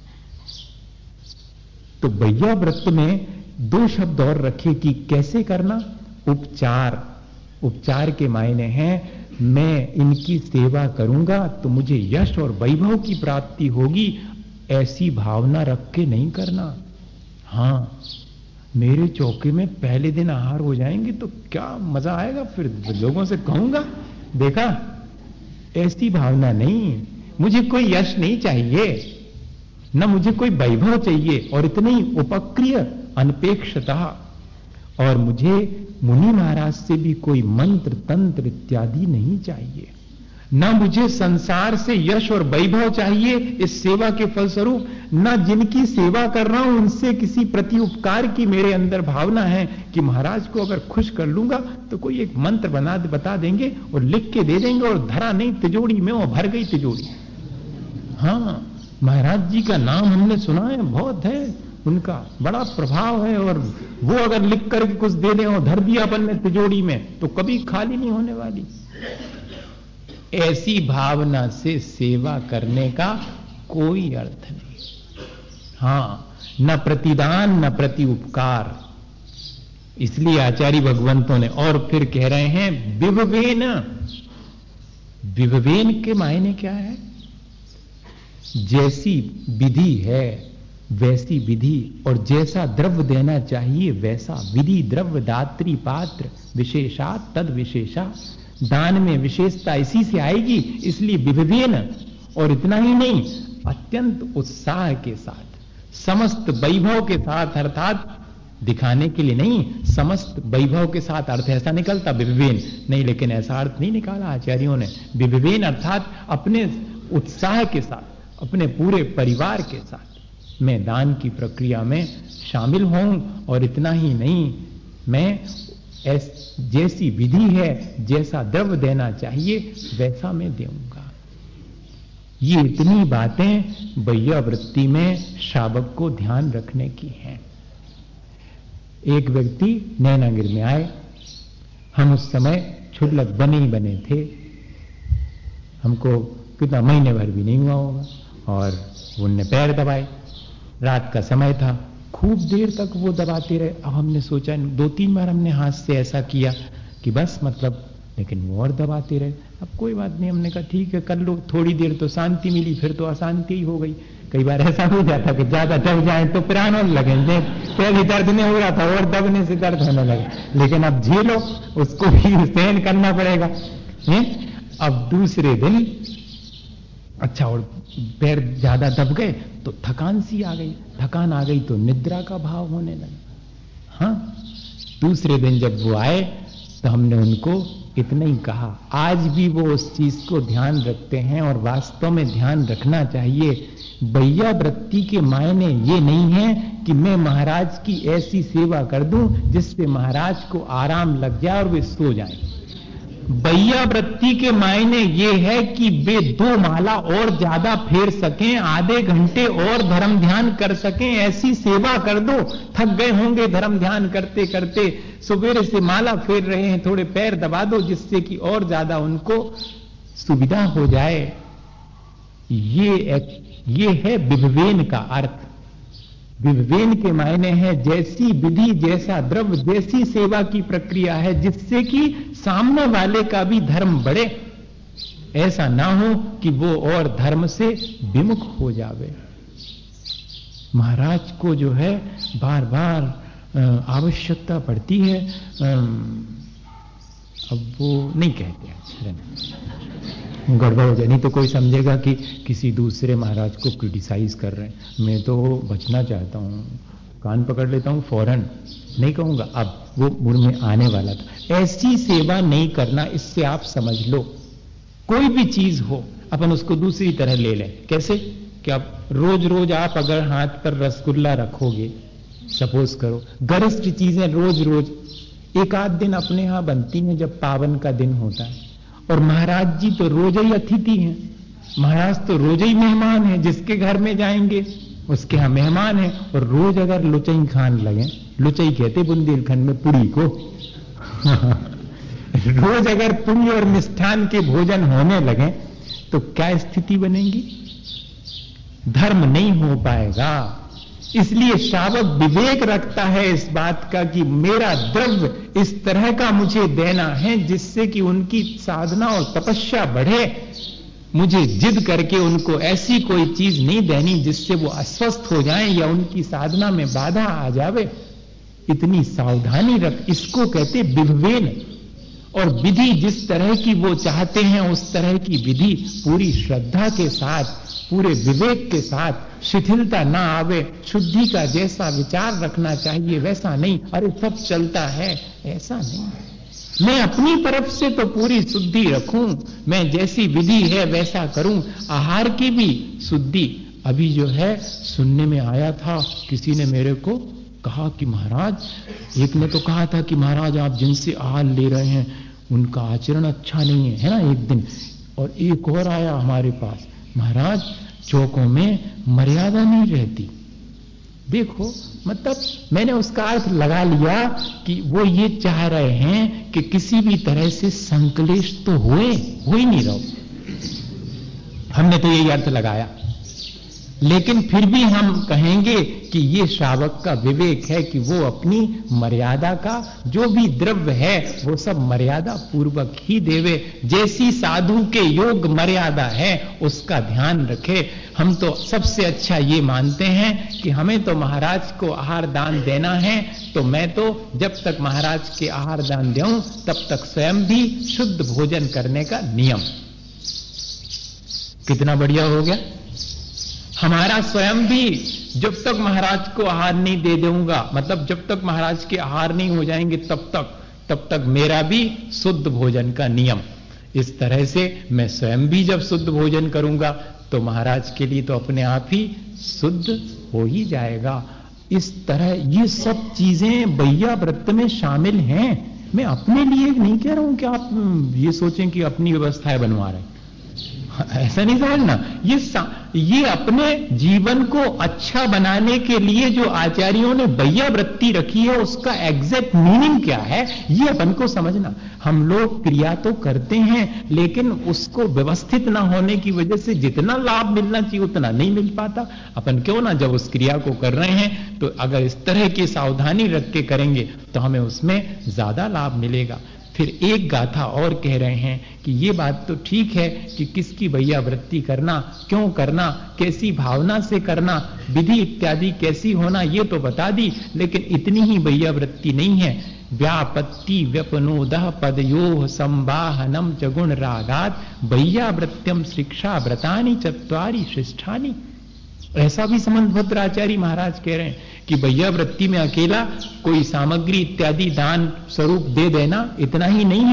तो बैया व्रत में दो शब्द और रखे कि कैसे करना। उपचार, उपचार के मायने हैं मैं इनकी सेवा करूंगा तो मुझे यश और वैभव की प्राप्ति होगी, ऐसी भावना रख के नहीं करना। हां, मेरे चौके में पहले दिन आहार हो जाएंगे तो क्या मजा आएगा, फिर लोगों से कहूंगा देखा, ऐसी भावना नहीं। मुझे कोई यश नहीं चाहिए, न मुझे कोई वैभव चाहिए, और इतनी उपक्रिय अनपेक्षता, और मुझे मुनि महाराज से भी कोई मंत्र तंत्र इत्यादि नहीं चाहिए, न मुझे संसार से यश और वैभव चाहिए इस सेवा के फलस्वरूप, न जिनकी सेवा कर रहा हूं उनसे किसी प्रति उपकार की मेरे अंदर भावना है कि महाराज को अगर खुश कर लूंगा तो कोई एक मंत्र बता देंगे और लिख के दे देंगे और धरा नहीं तिजोरी में, और भर गई तिजोरी। हाँ, महाराज जी का नाम हमने सुना है, बहुत है, उनका बड़ा प्रभाव है, और वो अगर लिख करके कुछ दे दें और धर दिया अपन ने तिजोरी में तो कभी खाली नहीं होने वाली। ऐसी भावना से सेवा करने का कोई अर्थ नहीं। हां, न प्रतिदान न प्रति उपकार। इसलिए आचार्य भगवंतों ने और फिर कह रहे हैं विभवेन। विभवेन के मायने क्या है? जैसी विधि है वैसी विधि, और जैसा द्रव्य देना चाहिए वैसा विधि, द्रव्य दात्री पात्र विशेषात तद विशेषा। दान में विशेषता इसी से आएगी, इसलिए विभवेन। और इतना ही नहीं, अत्यंत उत्साह के साथ, समस्त वैभव के साथ, अर्थात दिखाने के लिए नहीं, समस्त वैभव के साथ। अर्थ ऐसा निकलता विभवेन नहीं, लेकिन ऐसा अर्थ नहीं निकाला आचार्यों ने। विभवेन अर्थात अपने उत्साह के साथ, अपने पूरे परिवार के साथ मैं दान की प्रक्रिया में शामिल हूं। और इतना ही नहीं, मैं जैसी विधि है, जैसा द्रव्य देना चाहिए वैसा मैं दूंगा। ये इतनी बातें बैया वृत्ति में श्रावक को ध्यान रखने की हैं। एक व्यक्ति नैनागिर में आए, हम उस समय छुटलक बने ही बने थे, हमको कितना महीने भर भी नहीं हुआ होगा, और उनने पैर दबाए। रात का समय था, खूब देर तक वो दबाते रहे। अब हमने सोचा, 2-3 बार हमने हाथ से ऐसा किया कि बस मतलब, लेकिन वो और दबाते रहे। अब कोई बात नहीं, हमने कहा ठीक है कर लो, थोड़ी देर तो शांति मिली, फिर तो अशांति ही हो गई। कई बार ऐसा हो जाता कि ज्यादा दब जाए तो प्राण होने लगे, पहले दर्द नहीं हो रहा था और दबने से दर्द होने लगे, लेकिन अब झेलो, उसको भी सहन करना पड़ेगा। अब दूसरे दिन अच्छा, और पैर ज्यादा दब गए तो थकान सी आ गई, थकान आ गई तो निद्रा का भाव होने लगा। हाँ, दूसरे दिन जब वो आए तो हमने उनको इतना ही कहा। आज भी वो उस चीज को ध्यान रखते हैं और वास्तव में ध्यान रखना चाहिए। भैया वृत्ति के मायने ये नहीं है कि मैं महाराज की ऐसी सेवा कर दूं जिससे महाराज को आराम लग जाए और वे सो जाएं। भैया वृत्ति के मायने ये है कि वे 2 माला और ज्यादा फेर सकें, आधे घंटे और धर्म ध्यान कर सकें, ऐसी सेवा कर दो। थक गए होंगे धर्म ध्यान करते करते, सवेरे से माला फेर रहे हैं, थोड़े पैर दबा दो जिससे कि और ज्यादा उनको सुविधा हो जाए। ये है विभवेन का अर्थ। विभवेन के मायने है जैसी विधि, जैसा द्रव्य, जैसी सेवा की प्रक्रिया है जिससे कि सामने वाले का भी धर्म बढ़े। ऐसा ना हो कि वो और धर्म से विमुख हो जावे। महाराज को जो है बार बार आवश्यकता पड़ती है। अब वो नहीं कहते हैं, गड़बड़ हो जाए, नहीं तो कोई समझेगा कि किसी दूसरे महाराज को क्रिटिसाइज कर रहे हैं। मैं तो बचना चाहता हूं, कान पकड़ लेता हूं, फौरन नहीं कहूंगा। अब वो मुंह में आने वाला था। ऐसी सेवा नहीं करना, इससे आप समझ लो कोई भी चीज हो अपन उसको दूसरी तरह ले लें। कैसे कि आप रोज रोज आप अगर हाथ पर रसगुल्ला रखोगे, सपोज करो, गरिष्ठ चीजें रोज रोज, एक आध दिन अपने यहां बनती हैं जब पावन का दिन होता है। और महाराज जी तो रोज ही अतिथि हैं, महाराज तो रोज ही मेहमान हैं, जिसके घर में जाएंगे उसके यहां मेहमान हैं। और रोज अगर लुचई खान लगे, लुचई कहते बुंदेलखंड में पुरी को रोज अगर पुरी और मिष्ठान के भोजन होने लगे तो क्या स्थिति बनेगी? धर्म नहीं हो पाएगा। इसलिए श्रावक विवेक रखता है इस बात का कि मेरा द्रव्य इस तरह का मुझे देना है जिससे कि उनकी साधना और तपस्या बढ़े। मुझे जिद करके उनको ऐसी कोई चीज नहीं देनी जिससे वो अस्वस्थ हो जाएं या उनकी साधना में बाधा आ जावे। इतनी सावधानी रख, इसको कहते विभवेन। और विधि जिस तरह की वो चाहते हैं उस तरह की विधि पूरी श्रद्धा के साथ, पूरे विवेक के साथ, शिथिलता ना आवे। शुद्धि का जैसा विचार रखना चाहिए वैसा नहीं, अरे सब चलता है ऐसा नहीं। मैं अपनी तरफ से तो पूरी शुद्धि रखूं, मैं जैसी विधि है वैसा करूं। आहार की भी शुद्धि। अभी जो है सुनने में आया था, किसी ने मेरे को कहा कि महाराज, एक ने तो कहा था कि महाराज आप जिनसे आहार ले रहे हैं उनका आचरण अच्छा नहीं है ना, एक दिन। और एक और आया हमारे पास, महाराज चौकों में मर्यादा नहीं रहती। देखो, मतलब मैंने उसका अर्थ लगा लिया कि वो ये चाह रहे हैं कि किसी भी तरह से संकलेश तो हो ही नहीं रहो। हमने तो यही अर्थ लगाया, लेकिन फिर भी हम कहेंगे कि ये श्रावक का विवेक है कि वो अपनी मर्यादा का जो भी द्रव्य है वो सब मर्यादा पूर्वक ही देवे। जैसी साधु के योग मर्यादा है उसका ध्यान रखे। हम तो सबसे अच्छा ये मानते हैं कि हमें तो महाराज को आहार दान देना है, तो मैं तो जब तक महाराज के आहार दान दूं तब तक स्वयं भी शुद्ध भोजन करने का नियम। कितना बढ़िया हो गया। हमारा स्वयं भी जब तक महाराज को आहार नहीं दे दूंगा, मतलब जब तक महाराज के आहार नहीं हो जाएंगे तब तक मेरा भी शुद्ध भोजन का नियम। इस तरह से मैं स्वयं भी जब शुद्ध भोजन करूंगा तो महाराज के लिए तो अपने आप ही शुद्ध हो ही जाएगा। इस तरह ये सब चीजें भैया व्रत में शामिल हैं। मैं अपने लिए नहीं कह रहा हूं कि आप ये सोचें कि अपनी व्यवस्थाएं बनवा रहे हैं, ऐसा नहीं समझना। ये अपने जीवन को अच्छा बनाने के लिए जो आचार्यों ने भैया वृत्ति रखी है उसका एग्जैक्ट मीनिंग क्या है ये अपन को समझना। हम लोग क्रिया तो करते हैं लेकिन उसको व्यवस्थित ना होने की वजह से जितना लाभ मिलना चाहिए उतना नहीं मिल पाता। अपन क्यों ना जब उस क्रिया को कर रहे हैं तो अगर इस तरह की सावधानी रख के करेंगे तो हमें उसमें ज्यादा लाभ मिलेगा। फिर एक गाथा और कह रहे हैं कि ये बात तो ठीक है कि किसकी भैया वृत्ति करना, क्यों करना, कैसी भावना से करना, विधि इत्यादि कैसी होना, ये तो बता दी, लेकिन इतनी ही भैया वृत्ति नहीं है। व्यापत्ति व्यपनोदह पदयोः संवाहनम च गुण रागात भैया वृत्यम शिक्षा व्रतानि चत्वारि शिष्ठानि। ऐसा भी समंत आचार्य महाराज कह रहे हैं कि भैया वृत्ति में अकेला कोई सामग्री इत्यादि दान स्वरूप दे देना इतना ही नहीं है,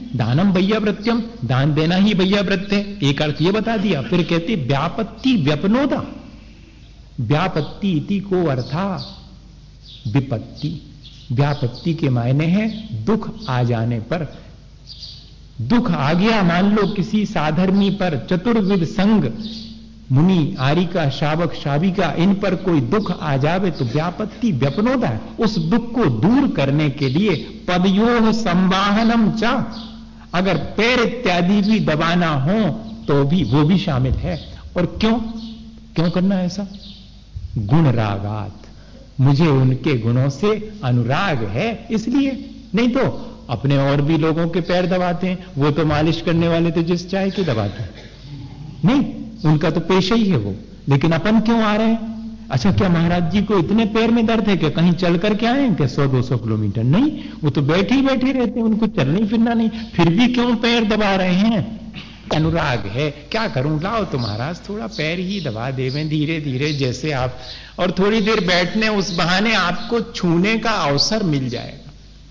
दानम वैयावृत्यम, दान देना ही वैयावृत्य है, एक अर्थ ये बता दिया। फिर कहते व्यापत्ति व्यपनोदा, व्यापत्ति इति को अर्था विपत्ति, व्यापत्ति के मायने हैं दुख आ जाने पर। दुख आ गया मान लो किसी साधर्मी पर, चतुर्विध संग, मुनि, आरिका, शावक, शाविका, इन पर कोई दुख आ जावे तो व्यापत्ति व्यपनोदा है। उस दुख को दूर करने के लिए पदयोः संवाहनम च, अगर पैर इत्यादि भी दबाना हो तो भी वो भी शामिल है। और क्यों करना है ऐसा? गुण रागात, मुझे उनके गुणों से अनुराग है इसलिए। नहीं तो अपने और भी लोगों के पैर दबाते हैं, वो तो मालिश करने वाले तो जिस चाहे के दबाते हैं, नहीं, उनका तो पेशा ही है वो। लेकिन अपन क्यों आ रहे हैं? अच्छा, क्या महाराज जी को इतने पैर में दर्द है कि कहीं चल करके आए हैं क्या 100-200 किलोमीटर? नहीं, वो तो बैठे ही बैठे रहते हैं, उनको चलना फिरना नहीं, फिर भी क्यों पैर दबा रहे हैं? अनुराग है। क्या करूं, लाओ तो महाराज थोड़ा पैर ही दबा देवें धीरे धीरे जैसे आप, और थोड़ी देर बैठने, उस बहाने आपको छूने का अवसर मिल जाएगा,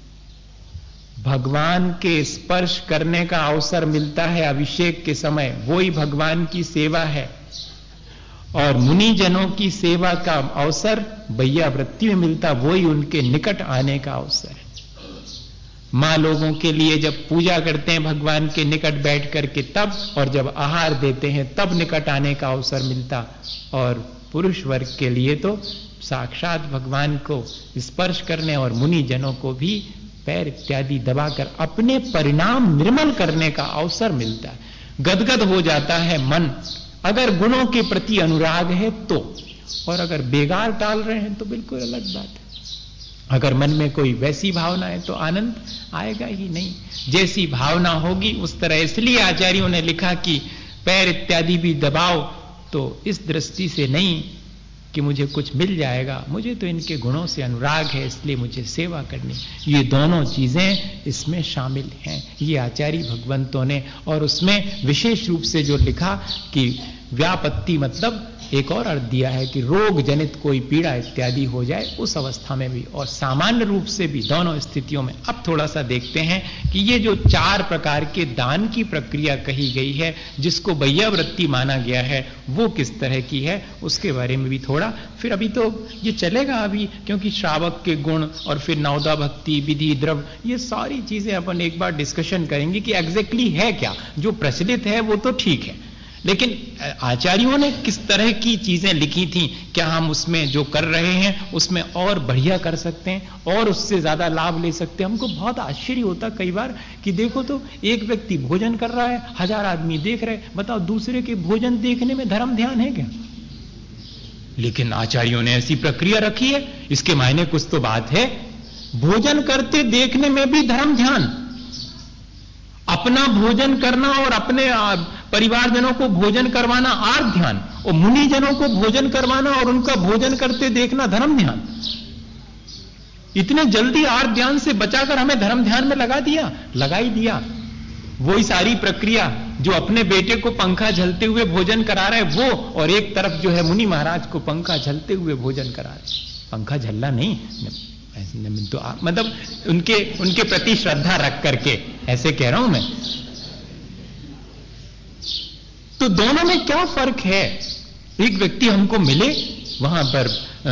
भगवान के स्पर्श करने का अवसर मिलता है अभिषेक के समय, वो ही भगवान की सेवा है। और मुनि जनों की सेवा का अवसर वैयावृत्ति में मिलता, वो ही उनके निकट आने का अवसर है। मां लोगों के लिए जब पूजा करते हैं भगवान के निकट बैठ करके तब, और जब आहार देते हैं तब निकट आने का अवसर मिलता। और पुरुष वर्ग के लिए तो साक्षात भगवान को स्पर्श करने और मुनि जनों को भी पैर इत्यादि दबाकर अपने परिणाम निर्मल करने का अवसर मिलता है। गदगद हो जाता है मन, अगर गुणों के प्रति अनुराग है तो। और अगर बेगार टाल रहे हैं तो बिल्कुल अलग बात है। अगर मन में कोई वैसी भावना है तो आनंद आएगा ही नहीं। जैसी भावना होगी उस तरह। इसलिए आचार्यों ने लिखा कि पैर इत्यादि भी दबाओ तो इस दृष्टि से नहीं कि मुझे कुछ मिल जाएगा, मुझे तो इनके गुणों से अनुराग है इसलिए मुझे सेवा करनी। ये दोनों चीजें इसमें शामिल हैं, ये आचार्य भगवंतों ने। और उसमें विशेष रूप से जो लिखा कि व्यापत्ति मतलब एक और अर्थ दिया है कि रोग जनित कोई पीड़ा इत्यादि हो जाए उस अवस्था में भी, और सामान्य रूप से भी, दोनों स्थितियों में। अब थोड़ा सा देखते हैं कि ये जो 4 प्रकार के दान की प्रक्रिया कही गई है, जिसको वैयावृत्ति माना गया है, वो किस तरह की है उसके बारे में भी थोड़ा। फिर अभी तो ये चलेगा अभी, क्योंकि श्रावक के गुण और फिर नवदा भक्ति, विधि, द्रव, ये सारी चीजें अपन एक बार डिस्कशन करेंगे कि एग्जैक्टली है क्या। जो प्रचलित है वो तो ठीक है, लेकिन आचार्यों ने किस तरह की चीजें लिखी थी, क्या हम उसमें जो कर रहे हैं उसमें और बढ़िया कर सकते हैं और उससे ज्यादा लाभ ले सकते हैं। हमको बहुत आश्चर्य होता कई बार कि देखो तो एक व्यक्ति भोजन कर रहा है, 1000 आदमी देख रहे, बताओ दूसरे के भोजन देखने में धर्म ध्यान है क्या? लेकिन आचार्यों ने ऐसी प्रक्रिया रखी है, इसके मायने कुछ तो बात है। भोजन करते देखने में भी धर्म ध्यान, अपना भोजन करना और अपने परिवारजनों को भोजन करवाना आर्थ ध्यान, और मुनि जनों को भोजन करवाना और उनका भोजन करते देखना धर्म ध्यान। इतने जल्दी आर्थ ध्यान से बचाकर हमें धर्म ध्यान में लगा ही दिया। वही सारी प्रक्रिया जो अपने बेटे को पंखा झलते हुए भोजन करा रहे वो, और एक तरफ जो है मुनि महाराज को पंखा झलते हुए भोजन करा रहे। पंखा झलना नहीं तो मतलब उनके प्रति श्रद्धा रख करके ऐसे कह रहा हूं मैं। तो दोनों में क्या फर्क है? एक व्यक्ति हमको मिले वहां पर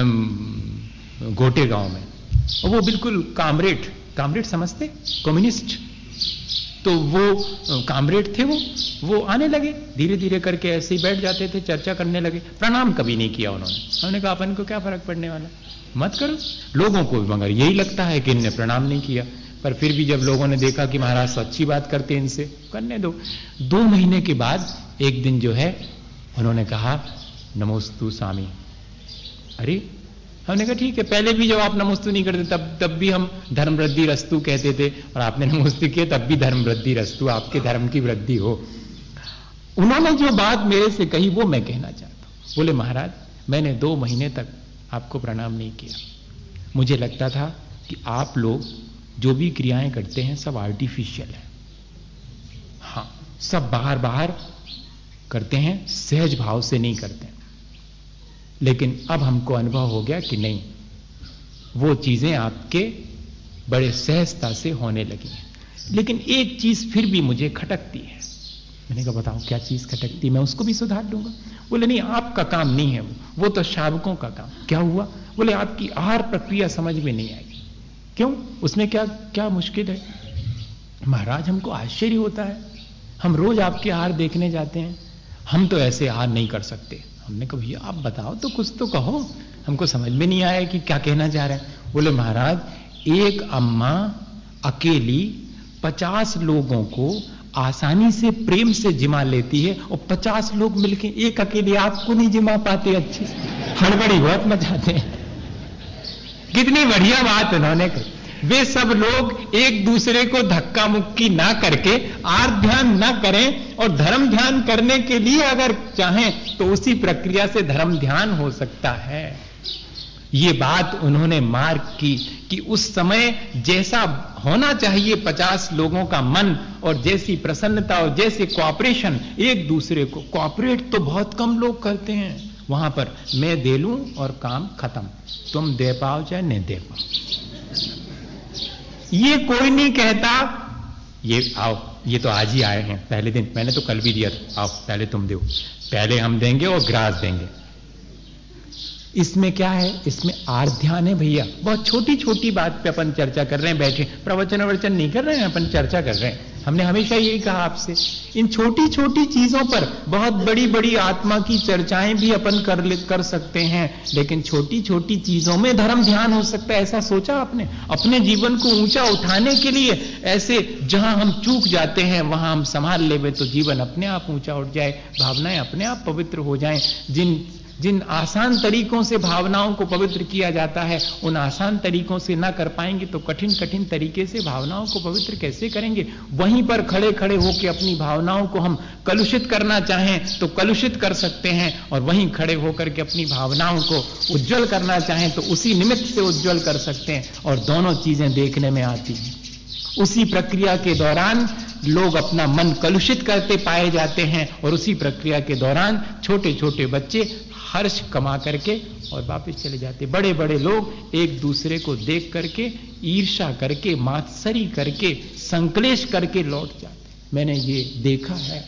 गोटे गांव में, और वो बिल्कुल कामरेड समझते, कम्युनिस्ट, तो वो कामरेड थे। वो आने लगे धीरे धीरे करके, ऐसे ही बैठ जाते थे, चर्चा करने लगे। प्रणाम कभी नहीं किया उन्होंने। हमने कहा अपन को क्या फर्क पड़ने वाला, मत करो। लोगों को मगर यही लगता है कि इनने प्रणाम नहीं किया, पर फिर भी जब लोगों ने देखा कि महाराज तो अच्छी बात करते हैं, इनसे करने दो। 2 महीने के बाद एक दिन जो है उन्होंने कहा नमोस्तु स्वामी। अरे हमने कहा ठीक है, पहले भी जब आप नमोस्तु नहीं करते तब भी हम धर्म वृद्धि रस्तु कहते थे, और आपने नमोस्तु किए तब भी धर्म वृद्धि रस्तु, आपके धर्म की वृद्धि हो। उन्होंने जो बात मेरे से कही वो मैं कहना चाहता हूं। बोले महाराज मैंने 2 महीने तक आपको प्रणाम नहीं किया, मुझे लगता था कि आप लोग जो भी क्रियाएं करते हैं सब आर्टिफिशियल है। हाँ, सब बाहर करते हैं, सहज भाव से नहीं करते। लेकिन अब हमको अनुभव हो गया कि नहीं, वो चीजें आपके बड़े सहजता से होने लगी हैं। लेकिन एक चीज फिर भी मुझे खटकती है। मैंने कहा बताओ क्या चीज खटकती, मैं उसको भी सुधार दूंगा। बोले नहीं आपका काम नहीं है, वो तो शावकों का काम। क्या हुआ? बोले आपकी आहार प्रक्रिया समझ में नहीं आएगी। क्यों? उसमें क्या क्या मुश्किल है? महाराज हमको आश्चर्य होता है, हम रोज आपके आहार देखने जाते हैं, हम तो ऐसे आहार नहीं कर सकते। हमने कहा भैया आप बताओ तो, कुछ तो कहो, हमको समझ में नहीं आया कि क्या कहना चाह रहे हैं। बोले महाराज एक अम्मा अकेली 50 लोगों को आसानी से प्रेम से जिमा लेती है, और 50 लोग मिलके एक अकेले आपको नहीं जिमा पाते अच्छे से, हड़बड़ी बहुत मचाते हैं। कितनी बढ़िया बात उन्होंने कही। वे सब लोग एक दूसरे को धक्का मुक्की ना करके आर ध्यान ना करें, और धर्म ध्यान करने के लिए अगर चाहें तो उसी प्रक्रिया से धर्म ध्यान हो सकता है। ये बात उन्होंने मार्क की कि उस समय जैसा होना चाहिए 50 लोगों का मन, और जैसी प्रसन्नता और जैसे कोऑपरेशन, एक दूसरे को कोऑपरेट तो बहुत कम लोग करते हैं। वहां पर मैं दे लूं और काम खत्म, तुम दे पाओ चाहे नहीं दे पाओ, ये कोई नहीं कहता। ये आओ, ये तो आज ही आए हैं, पहले दिन, मैंने तो कल भी दिया था, आओ पहले तुम दो, पहले हम देंगे और ग्रास देंगे। इसमें क्या है? इसमें आर ध्यान है भैया। बहुत छोटी छोटी बात पे अपन चर्चा कर रहे हैं, बैठे प्रवचन वचन नहीं कर रहे हैं, अपन चर्चा कर रहे हैं। हमने हमेशा यही कहा आपसे, इन छोटी छोटी चीजों पर बहुत बड़ी बड़ी आत्मा की चर्चाएं भी अपन कर सकते हैं, लेकिन छोटी छोटी चीजों में धर्म ध्यान हो सकता है। ऐसा सोचा आपने? अपने जीवन को ऊंचा उठाने के लिए ऐसे जहां हम चूक जाते हैं वहां हम संभाल लेवे तो जीवन अपने आप ऊंचा उठ जाए, भावनाएं अपने आप पवित्र हो जाएं। जिन आसान तरीकों से भावनाओं को पवित्र किया जाता है, उन आसान तरीकों से ना कर पाएंगे तो कठिन कठिन तरीके से भावनाओं को पवित्र कैसे करेंगे? वहीं पर खड़े खड़े होकर अपनी भावनाओं को हम कलुषित करना चाहें तो कलुषित कर सकते हैं, और वहीं खड़े होकर के अपनी भावनाओं को उज्जवल करना चाहें तो उसी निमित्त से उज्जवल कर सकते हैं, और दोनों चीजें देखने में आती हैं। उसी प्रक्रिया के दौरान लोग अपना मन कलुषित करते पाए जाते हैं, और उसी प्रक्रिया के दौरान छोटे छोटे बच्चे हर्ष कमा करके और वापस चले जाते। बड़े बड़े लोग एक दूसरे को देख करके ईर्ष्या करके, मात्सरी करके, संकलेश करके लौट जाते। मैंने ये देखा है।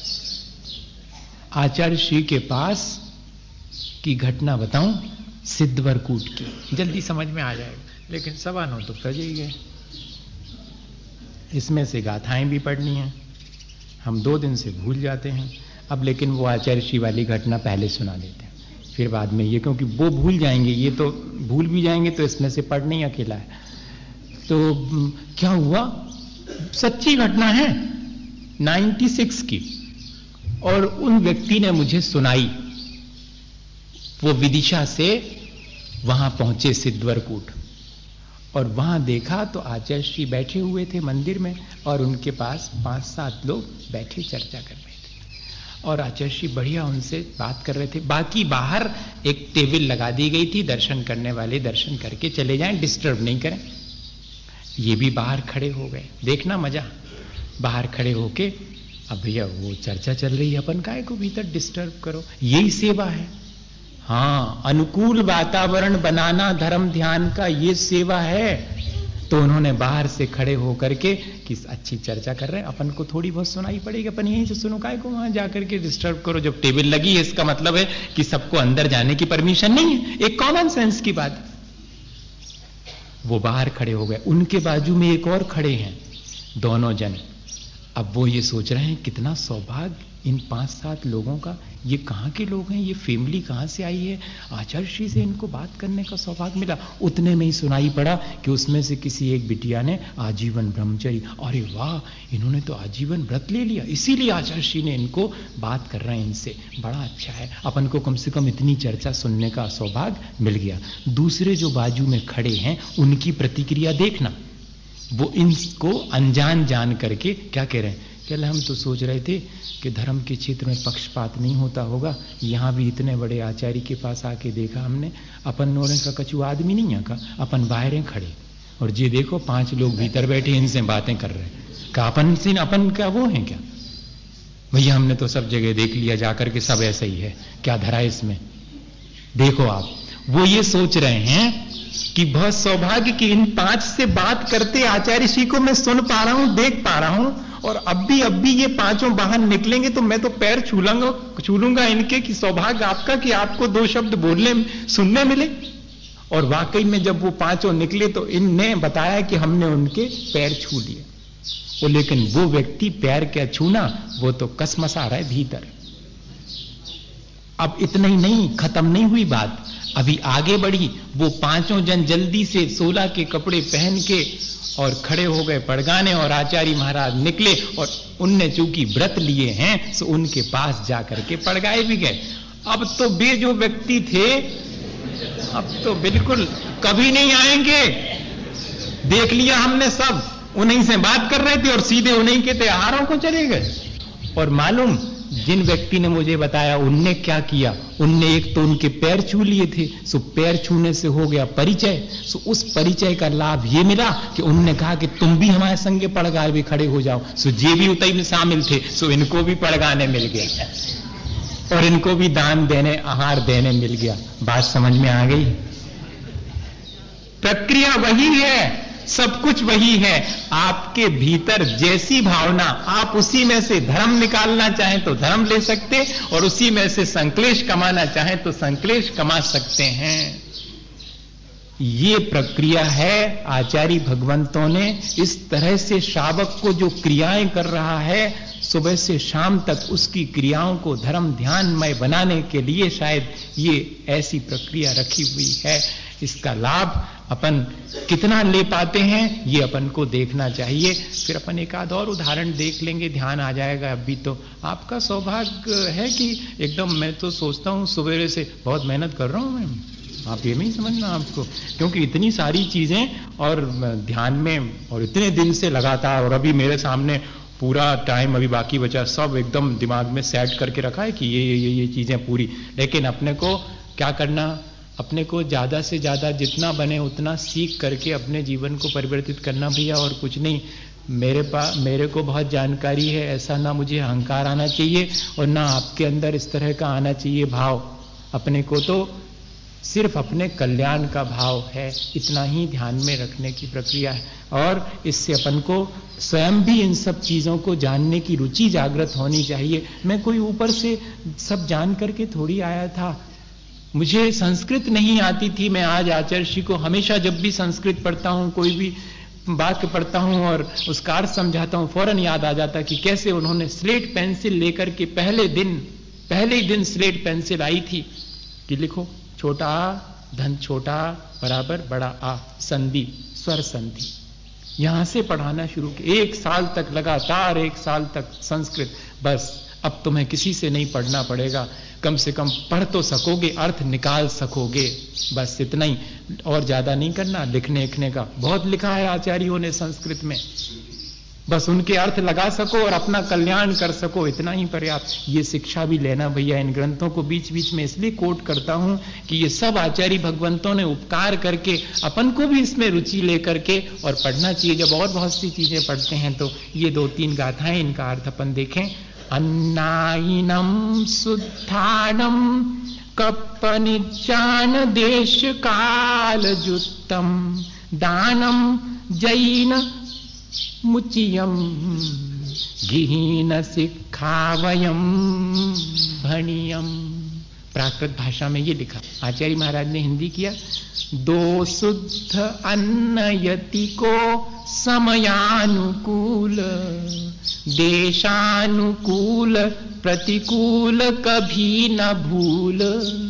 आचार्य श्री के पास की घटना बताऊं, सिद्धवरकूट की, जल्दी समझ में आ जाएगा, लेकिन 9:15 तो बज ही गए। इसमें से गाथाएं भी पढ़नी है, हम 2 दिन से भूल जाते हैं। अब लेकिन वो आचार्य श्री वाली घटना पहले सुना देते हैं, फिर बाद में ये, क्योंकि वो भूल जाएंगे, ये तो भूल भी जाएंगे, तो इसमें से पढ़ नहीं अकेला है। तो क्या हुआ, सच्ची घटना है 96 की, और उन व्यक्ति ने मुझे सुनाई। वो विदिशा से वहां पहुंचे सिद्धवरकूट, और वहां देखा तो आचार्य श्री बैठे हुए थे मंदिर में, और उनके पास 5-7 लोग बैठे चर्चा कर रहे थे, और आचार्य श्री बढ़िया उनसे बात कर रहे थे। बाकी बाहर एक टेबल लगा दी गई थी, दर्शन करने वाले दर्शन करके चले जाएं, डिस्टर्ब नहीं करें। ये भी बाहर खड़े हो गए, देखना मजा। बाहर खड़े होके, अब भैया वो चर्चा चल रही है, अपन काहे को भीतर डिस्टर्ब करो, यही सेवा है। हाँ, अनुकूल वातावरण बनाना धर्म ध्यान का ये सेवा है। तो उन्होंने बाहर से खड़े होकर के कि अच्छी चर्चा कर रहे हैं, अपन को थोड़ी बहुत सुनाई पड़ेगी, अपन यहीं से सुनो, काहे को वहां जाकर के डिस्टर्ब करो। जब टेबल लगी है इसका मतलब है कि सबको अंदर जाने की परमिशन नहीं है, एक कॉमन सेंस की बात। वो बाहर खड़े हो गए, उनके बाजू में एक और खड़े हैं, दोनों जन। अब वो ये सोच रहे हैं कितना सौभाग्य इन 5-7 लोगों का, ये कहाँ के लोग हैं, ये फैमिली कहाँ से आई है, आचार्य श्री से इनको बात करने का सौभाग्य मिला। उतने में ही सुनाई पड़ा कि उसमें से किसी एक बिटिया ने आजीवन ब्रह्मचर्य, अरे वाह, इन्होंने तो आजीवन व्रत ले लिया, इसीलिए आचार्य श्री ने इनको बात कर रहे हैं इनसे, बड़ा अच्छा है, अपन को कम से कम इतनी चर्चा सुनने का सौभाग्य मिल गया। दूसरे जो बाजू में खड़े हैं उनकी प्रतिक्रिया देखना। वो इनको अनजान जान करके क्या कह रहे हैं, कल हम तो सोच रहे थे कि धर्म के क्षेत्र में पक्षपात नहीं होता होगा, यहाँ भी इतने बड़े आचार्य के पास आके देखा हमने, अपन नोरे का कछु आदमी नहीं है का, अपन बाहर खड़े, और ये देखो 5 लोग भीतर बैठे इनसे बातें कर रहे हैं, का अपन क्या वो हैं क्या? भैया हमने तो सब जगह देख लिया जाकर के, सब ऐसा ही है, क्या धरा इसमें। देखो आप, वो ये सोच रहे हैं कि बहुत सौभाग्य कि इन 5 से बात करते आचार्य श्री को मैं सुन पा रहा हूं, देख पा रहा हूं, और अब भी ये 5 बाहर निकलेंगे तो मैं तो पैर छू लूंगा इनके, कि सौभाग्य आपका कि आपको 2 शब्द बोलने सुनने मिले। और वाकई में जब वो 5 निकले तो इनने बताया कि हमने उनके पैर छू लिए। वो लेकिन वो व्यक्ति पैर क्या छूना, वो तो कसमसा रहा है भीतर। अब इतना ही नहीं, खत्म नहीं हुई बात, अभी आगे बढ़ी। वो 5 जन जल्दी से 16 के कपड़े पहन के और खड़े हो गए पड़गाने, और आचार्य महाराज निकले, और उनने चूंकि व्रत लिए हैं सो उनके पास जाकर के पड़गाए भी गए। अब तो वे जो व्यक्ति थे अब तो बिल्कुल कभी नहीं आएंगे, देख लिया हमने सब, उन्हीं से बात कर रहे थे और सीधे उन्हीं के त्योहारों को चले गए। और मालूम जिन व्यक्ति ने मुझे बताया उनने क्या किया, उनने एक तो उनके पैर छू लिए थे, सो पैर छूने से हो गया परिचय। सो उस परिचय का लाभ ये मिला कि उनने कहा कि तुम भी हमारे संगे पड़गार भी खड़े हो जाओ। सो जे भी उतई में शामिल थे, सो इनको भी पड़गाने मिल गया और इनको भी दान देने, आहार देने मिल गया। बात समझ में आ गई? प्रक्रिया वही है, सब कुछ वही है। आपके भीतर जैसी भावना, आप उसी में से धर्म निकालना चाहें तो धर्म ले सकते, और उसी में से संक्लेश कमाना चाहें तो संक्लेश कमा सकते हैं। ये प्रक्रिया है। आचार्य भगवंतों ने इस तरह से श्रावक को जो क्रियाएं कर रहा है सुबह से शाम तक, उसकी क्रियाओं को धर्म ध्यानमय बनाने के लिए शायद ये ऐसी प्रक्रिया रखी हुई है। इसका लाभ अपन कितना ले पाते हैं ये अपन को देखना चाहिए। फिर अपन एक आध और उदाहरण देख लेंगे, ध्यान आ जाएगा। अभी तो आपका सौभाग्य है कि एकदम, मैं तो सोचता हूं सवेरे से बहुत मेहनत कर रहा हूं मैं, आप ये नहीं समझना आपको, क्योंकि इतनी सारी चीजें और ध्यान में, और इतने दिन से लगातार, और अभी मेरे सामने पूरा टाइम अभी बाकी बचा, सब एकदम दिमाग में सेट करके रखा है कि ये चीजें पूरी। लेकिन अपने को क्या करना, अपने को ज्यादा से ज्यादा जितना बने उतना सीख करके अपने जीवन को परिवर्तित करना भैया, और कुछ नहीं। मेरे को बहुत जानकारी है, ऐसा ना मुझे अहंकार आना चाहिए और ना आपके अंदर इस तरह का आना चाहिए भाव। अपने को तो सिर्फ अपने कल्याण का भाव है, इतना ही ध्यान में रखने की प्रक्रिया है। और इससे अपन को स्वयं भी इन सब चीजों को जानने की रुचि जागृत होनी चाहिए। मैं कोई ऊपर से सब जान करके थोड़ी आया था, मुझे संस्कृत नहीं आती थी। मैं आज आचार्य श्री को हमेशा जब भी संस्कृत पढ़ता हूं, कोई भी वाक्य पढ़ता हूं और उसका अर्थ समझाता हूं, फौरन याद आ जाता कि कैसे उन्होंने स्लेट पेंसिल लेकर के पहले ही दिन स्लेट पेंसिल आई थी कि लिखो छोटा आ धन छोटा आ बराबर बड़ा आ, संधि स्वर संधि, यहां से पढ़ाना शुरू किया। 1 साल तक लगातार, 1 साल तक संस्कृत। बस अब तुम्हें किसी से नहीं पढ़ना पड़ेगा, कम से कम पढ़ तो सकोगे, अर्थ निकाल सकोगे, बस इतना ही, और ज्यादा नहीं करना। लिखने का बहुत लिखा है आचार्यों ने संस्कृत में, बस उनके अर्थ लगा सको और अपना कल्याण कर सको, इतना ही पर्याप्त। ये शिक्षा भी लेना भैया। इन ग्रंथों को बीच बीच में इसलिए कोट करता हूं कि ये सब आचार्य भगवंतों ने उपकार करके अपन को भी इसमें रुचि लेकर के और पढ़ना चाहिए। जब और बहुत सी चीजें पढ़ते हैं तो ये 2-3 गाथाएं, इनका अर्थ अपन देखें। अन्नायिनम शुद्धानम कप्पनिचान देश काल जुत्तम दानम जैन मुचियम गिहीन शिक्षावयम भणियम। प्राकृत भाषा में ये लिखा, आचार्य महाराज ने हिंदी किया। 2 शुद्ध अन्न यति को समयानुकूल देशानुकूल प्रतिकूल कभी न भूल,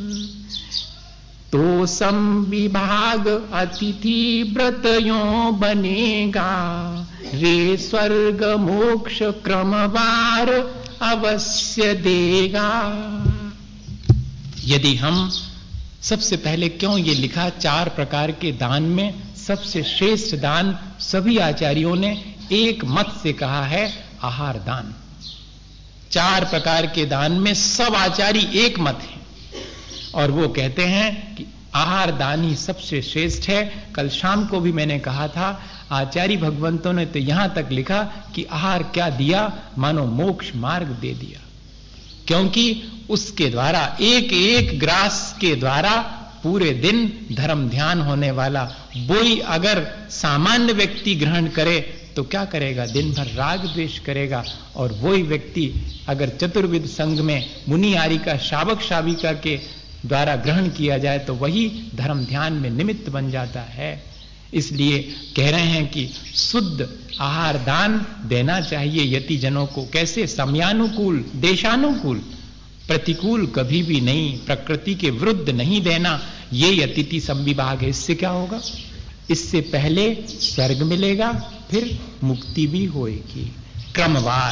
तो संविभाग अतिथि व्रत यों बनेगा, रे स्वर्ग मोक्ष क्रमवार अवश्य देगा। यदि हम सबसे पहले क्यों ये लिखा, 4 प्रकार के दान में सबसे श्रेष्ठ दान सभी आचार्यों ने एक मत से कहा है आहार दान। 4 प्रकार के दान में सब आचार्य एक मत है और वो कहते हैं कि आहार दान ही सबसे श्रेष्ठ है। कल शाम को भी मैंने कहा था, आचार्य भगवंतों ने तो यहां तक लिखा कि आहार क्या दिया, मानो मोक्ष मार्ग दे दिया, क्योंकि उसके द्वारा एक ग्रास के द्वारा पूरे दिन धर्म ध्यान होने वाला वही अगर सामान्य व्यक्ति ग्रहण करे तो क्या करेगा? दिन भर राग द्वेष करेगा। और वही व्यक्ति अगर चतुर्विध संघ में मुनि आर्य का शावक शाविका के द्वारा ग्रहण किया जाए तो वही धर्म ध्यान में निमित्त बन जाता है। इसलिए कह रहे हैं कि शुद्ध आहार दान देना चाहिए यति जनों को। कैसे? समयानुकूल, देशानुकूल, प्रतिकूल कभी भी नहीं, प्रकृति के विरुद्ध नहीं देना। ये अतिथि संविभाग है। इससे क्या होगा? इससे पहले स्वर्ग मिलेगा, फिर मुक्ति भी होएगी क्रमवार।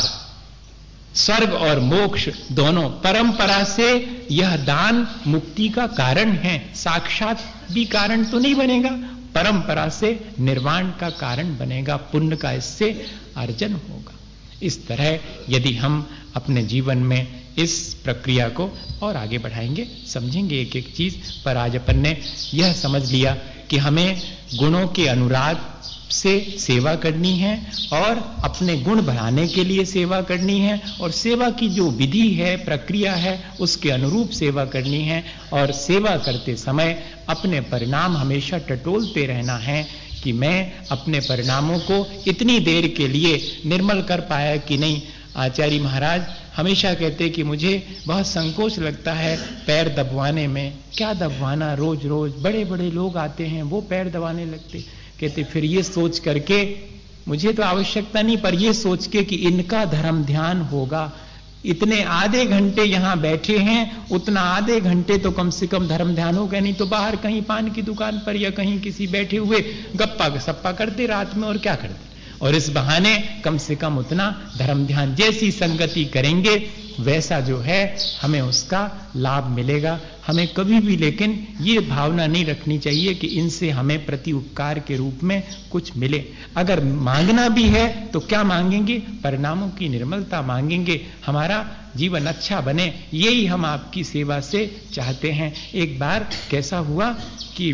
स्वर्ग और मोक्ष दोनों परंपरा से यह दान मुक्ति का कारण है। साक्षात भी कारण तो नहीं बनेगा, परंपरा से निर्वाण का कारण बनेगा, पुण्य का इससे अर्जन होगा। इस तरह यदि हम अपने जीवन में इस प्रक्रिया को और आगे बढ़ाएंगे, समझेंगे एक एक चीज। पर आज अपन ने यह समझ लिया कि हमें गुणों के अनुराग से सेवा करनी है और अपने गुण बढ़ाने के लिए सेवा करनी है, और सेवा की जो विधि है, प्रक्रिया है, उसके अनुरूप सेवा करनी है। और सेवा करते समय अपने परिणाम हमेशा टटोलते रहना है कि मैं अपने परिणामों को इतनी देर के लिए निर्मल कर पाया कि नहीं। आचार्य महाराज हमेशा कहते कि मुझे बहुत संकोच लगता है पैर दबवाने में। क्या दबवाना? रोज रोज बड़े बड़े लोग आते हैं, वो पैर दबाने लगते। कहते फिर ये सोच करके, मुझे तो आवश्यकता नहीं, पर ये सोच के कि इनका धर्म ध्यान होगा। इतने आधे घंटे यहां बैठे हैं, उतना आधे घंटे तो कम से कम धर्म ध्यान होगा, नहीं तो बाहर कहीं पान की दुकान पर या कहीं किसी बैठे हुए गप्पा सप्पा करते रात में, और क्या करते। और इस बहाने कम से कम उतना धर्म ध्यान, जैसी संगति करेंगे वैसा जो है हमें उसका लाभ मिलेगा। हमें कभी भी लेकिन ये भावना नहीं रखनी चाहिए कि इनसे हमें प्रति उपकार के रूप में कुछ मिले। अगर मांगना भी है तो क्या मांगेंगे? परिणामों की निर्मलता मांगेंगे, हमारा जीवन अच्छा बने, यही हम आपकी सेवा से चाहते हैं। एक बार कैसा हुआ कि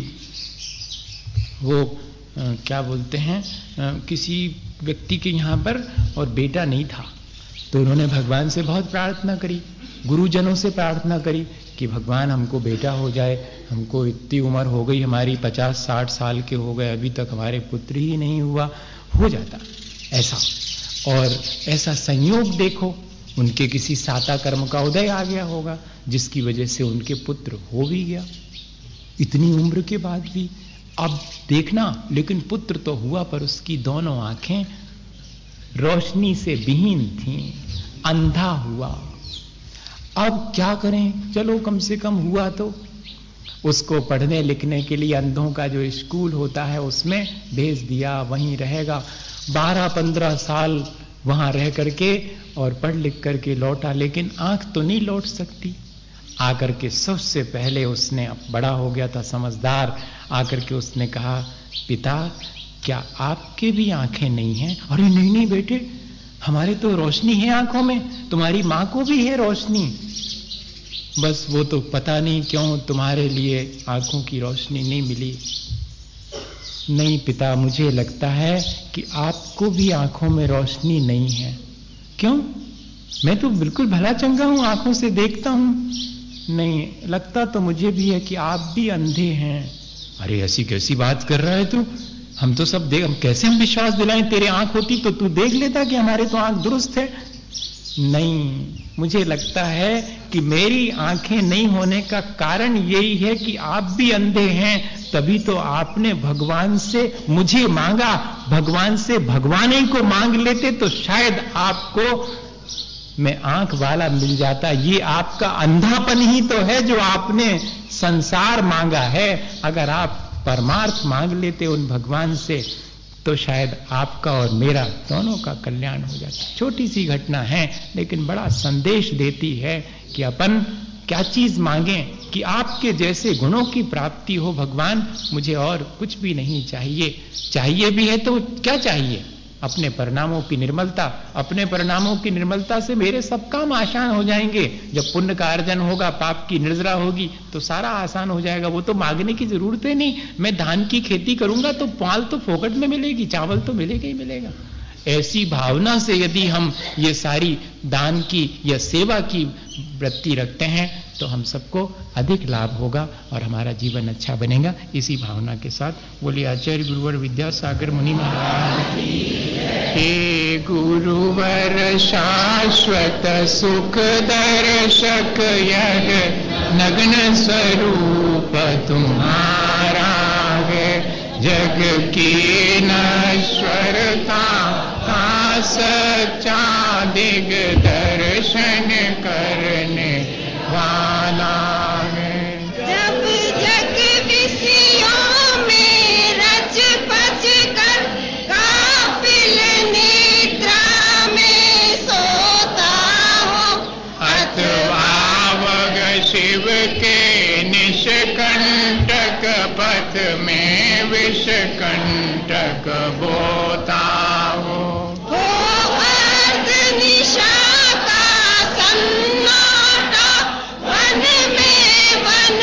वो क्या बोलते हैं, किसी व्यक्ति के यहाँ पर और बेटा नहीं था, तो उन्होंने भगवान से बहुत प्रार्थना करी, गुरुजनों से प्रार्थना करी कि भगवान हमको बेटा हो जाए। हमको इतनी उम्र हो गई हमारी, 50-60 साल के हो गए, अभी तक हमारे पुत्र ही नहीं हुआ। हो जाता ऐसा। और ऐसा संयोग देखो, उनके किसी साता कर्म का उदय आ गया होगा जिसकी वजह से उनके पुत्र हो भी गया इतनी उम्र के बाद भी। अब देखना, लेकिन पुत्र तो हुआ पर उसकी दोनों आंखें रोशनी से विहीन थीं, अंधा हुआ। अब क्या करें? चलो कम से कम हुआ तो उसको पढ़ने लिखने के लिए अंधों का जो स्कूल होता है उसमें भेज दिया, वहीं रहेगा। 12-15 साल वहां रह करके और पढ़ लिख करके लौटा, लेकिन आंख तो नहीं लौट सकती। आकर के सबसे पहले उसने, बड़ा हो गया था, समझदार, आकर के उसने कहा, पिता क्या आपके भी आंखें नहीं हैं? अरे नहीं नहीं बेटे, हमारे तो रोशनी है आंखों में, तुम्हारी मां को भी है रोशनी, बस वो तो पता नहीं क्यों तुम्हारे लिए आंखों की रोशनी नहीं मिली। नहीं पिता, मुझे लगता है कि आपको भी आंखों में रोशनी नहीं है। क्यों? मैं तो बिल्कुल भला चंगा हूं, आंखों से देखता हूं। नहीं, लगता तो मुझे भी है कि आप भी अंधे हैं। अरे ऐसी कैसी बात कर रहा है तू? हम तो सब देख, हम कैसे हम विश्वास दिलाएं? तेरे आंख होती तो तू देख लेता कि हमारे तो आंख दुरुस्त है। नहीं, मुझे लगता है कि मेरी आंखें नहीं होने का कारण यही है कि आप भी अंधे हैं, तभी तो आपने भगवान से मुझे मांगा। भगवान से भगवान ही को मांग लेते तो शायद आपको मैं आंख वाला मिल जाता। ये आपका अंधापन ही तो है जो आपने संसार मांगा है। अगर आप परमार्थ मांग लेते उन भगवान से तो शायद आपका और मेरा दोनों का कल्याण हो जाता। छोटी सी घटना है लेकिन बड़ा संदेश देती है कि अपन क्या चीज मांगें कि आपके जैसे गुणों की प्राप्ति हो। भगवान मुझे और कुछ भी नहीं चाहिए, चाहिए भी है तो क्या चाहिए? अपने परिणामों की निर्मलता। अपने परिणामों की निर्मलता से मेरे सब काम आसान हो जाएंगे। जब पुण्य का अर्जन होगा, पाप की निर्जरा होगी तो सारा आसान हो जाएगा। वो तो मांगने की जरूरत ही नहीं। मैं धान की खेती करूंगा तो पाल तो फोकट में मिलेगी, चावल तो मिलेगा ही मिलेगा। ऐसी भावना से यदि हम ये सारी दान की या सेवा की वृत्ति रखते हैं तो हम सबको अधिक लाभ होगा और हमारा जीवन अच्छा बनेगा। इसी भावना के साथ बोलिए आचार्य गुरुवर विद्यासागर मुनि महाराज। हे गुरुवर शाश्वत सुख दर्शक यह नग्न स्वरूप तुम्हारा है, जग की नश्वरता का सच्चा दिग दर्शन करने वाला है।
जब जग विषयों में रच पच कर काफिल निद्रा में सोता हो,
अथवा वग शिव के निष्कंटक पथ में विषकंटक बोता हो
अर्ध निशा का सन्नाटा, वन में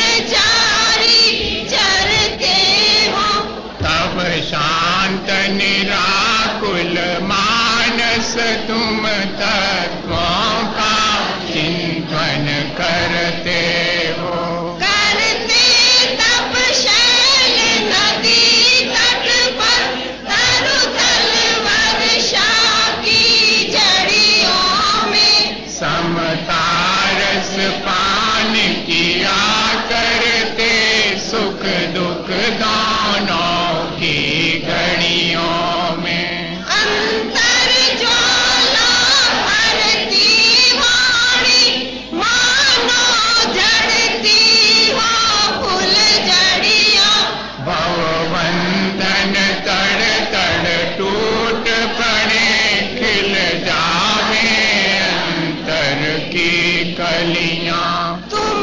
वनचारी चरते हो,
तब शांत निराकुल मानस तुम तत्वों का चिंतन करते हो।
करते तप शैल नदी तट पर, तरु तल वर्षा की जड़ियों में,
समता रस पान किया करते सुख दुख दोनों की घड़ियों में।
अंतर ज्वाला भरती वाणी, मानो जड़ती हो फूल जड़ियां,
भवबंधन तड़ तड़ टूट पड़े, खिल जावे अंतर की कलियां।
तुम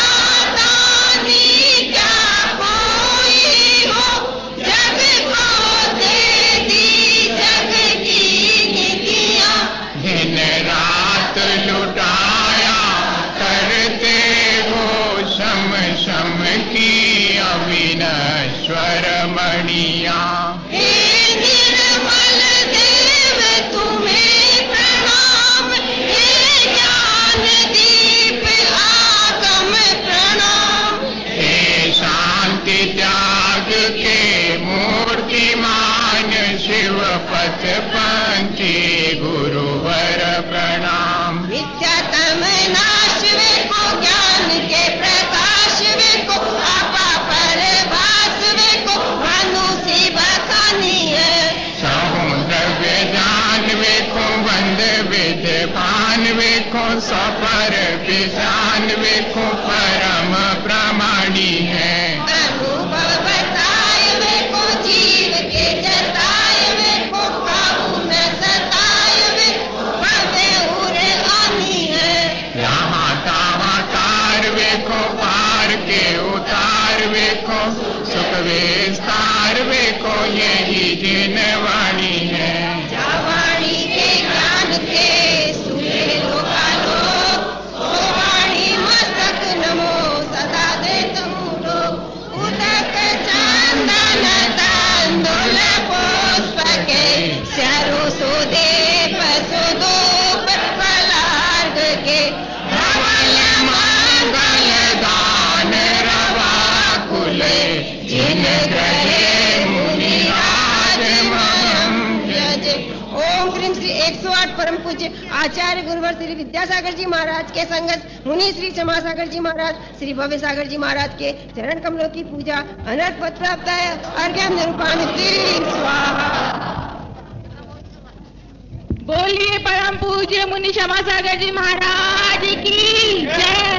सादानी क्या कोई हो, जग को दे दी जग की नीतियां,
दिन रात लुटाया करते हो शम शम की अविनश्वर मणियां।
हे निर्मल देव तुम्हें प्रणाम, हे ज्ञान दीप आगम प्रणाम,
हे शांति त्याग के मूर्तिमान शिवपथ पंथी गुरुवर प्रणाम।
विद्यातम नाश को ज्ञान के प्रकाश को, आपा पर भास को भानु सी बखानी है,
समुद्र जान वेखो बंद विद्वान वेखो, सफर विजान वेखो परम प्रमाणी है।
अनुभव बताए वे को जीव के जताए वे को, काबू न सताए वे भव्य उर आनी है,
यहाँ तावा तार वेखो पार के उतार वेखो, सुख विस्तार वेखो यही जिन वाणी है।
वाणी के ज्ञान के सुने लोकालोक, ओ वाणी मस्तक नमो सदा दे तुमको, उदक चंदन तंदुल पुष्प के, चारों सुदेव सुदूप फलार्घ के,
धवल मंगल दान रवा कुले, जिन ग्रहे मुनिराज महम
जज। ओम क्रीम श्री 108 परम पूज्य आचार्य गुरुवर श्री विद्यासागर जी महाराज के संगत मुनि श्री क्षमासागर जी महाराज, श्री भव्य सागर जी महाराज के चरण कमलों की पूजा अनर्थ पद प्राप्त है। अर्घ्यम निरूपाण स्वाहा।
बोलिए परम पूज्य मुनि क्षमासागर जी महाराज की जय।